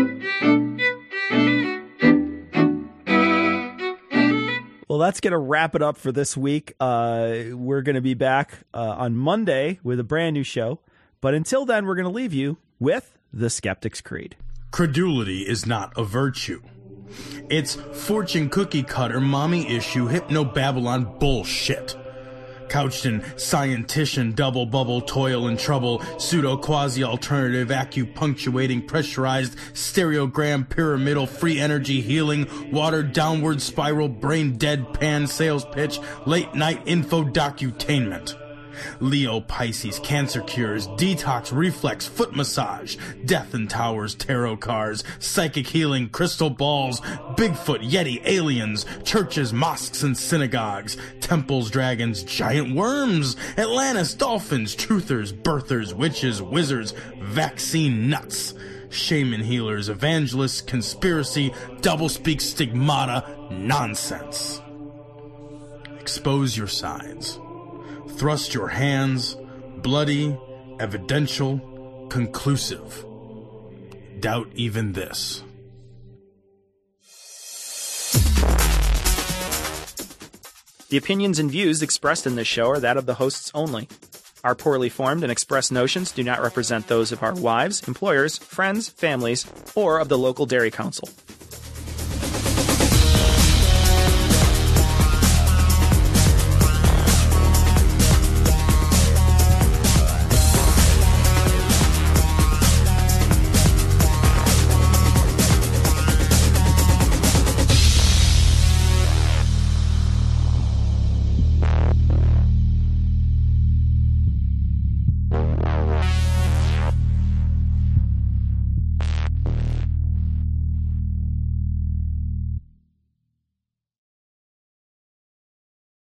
Well, that's going to wrap it up for this week. We're going to be back on Monday with a brand new show. But until then, we're going to leave you with The Skeptic's Creed. Credulity is not a virtue. It's fortune cookie cutter, mommy issue, hypno-Babylon bullshit. Couched in scientician, double bubble, toil and trouble, pseudo-quasi-alternative, acupunctuating, pressurized, stereogram, pyramidal, free energy healing, watered downward spiral, brain deadpan sales pitch, late night info docutainment. Leo, Pisces, cancer cures, detox, reflex, foot massage, death in towers, tarot cards, psychic healing, crystal balls, Bigfoot, Yeti, aliens, churches, mosques and synagogues, temples, dragons, giant worms, Atlantis, dolphins, truthers, birthers, witches, wizards, vaccine nuts, shaman healers, evangelists, conspiracy, doublespeak, stigmata, nonsense. Expose your sides. Thrust your hands, bloody, evidential, conclusive. Doubt even this. The opinions and views expressed in this show are that of the hosts only. Our poorly formed and expressed notions do not represent those of our wives, employers, friends, families, or of the local dairy council.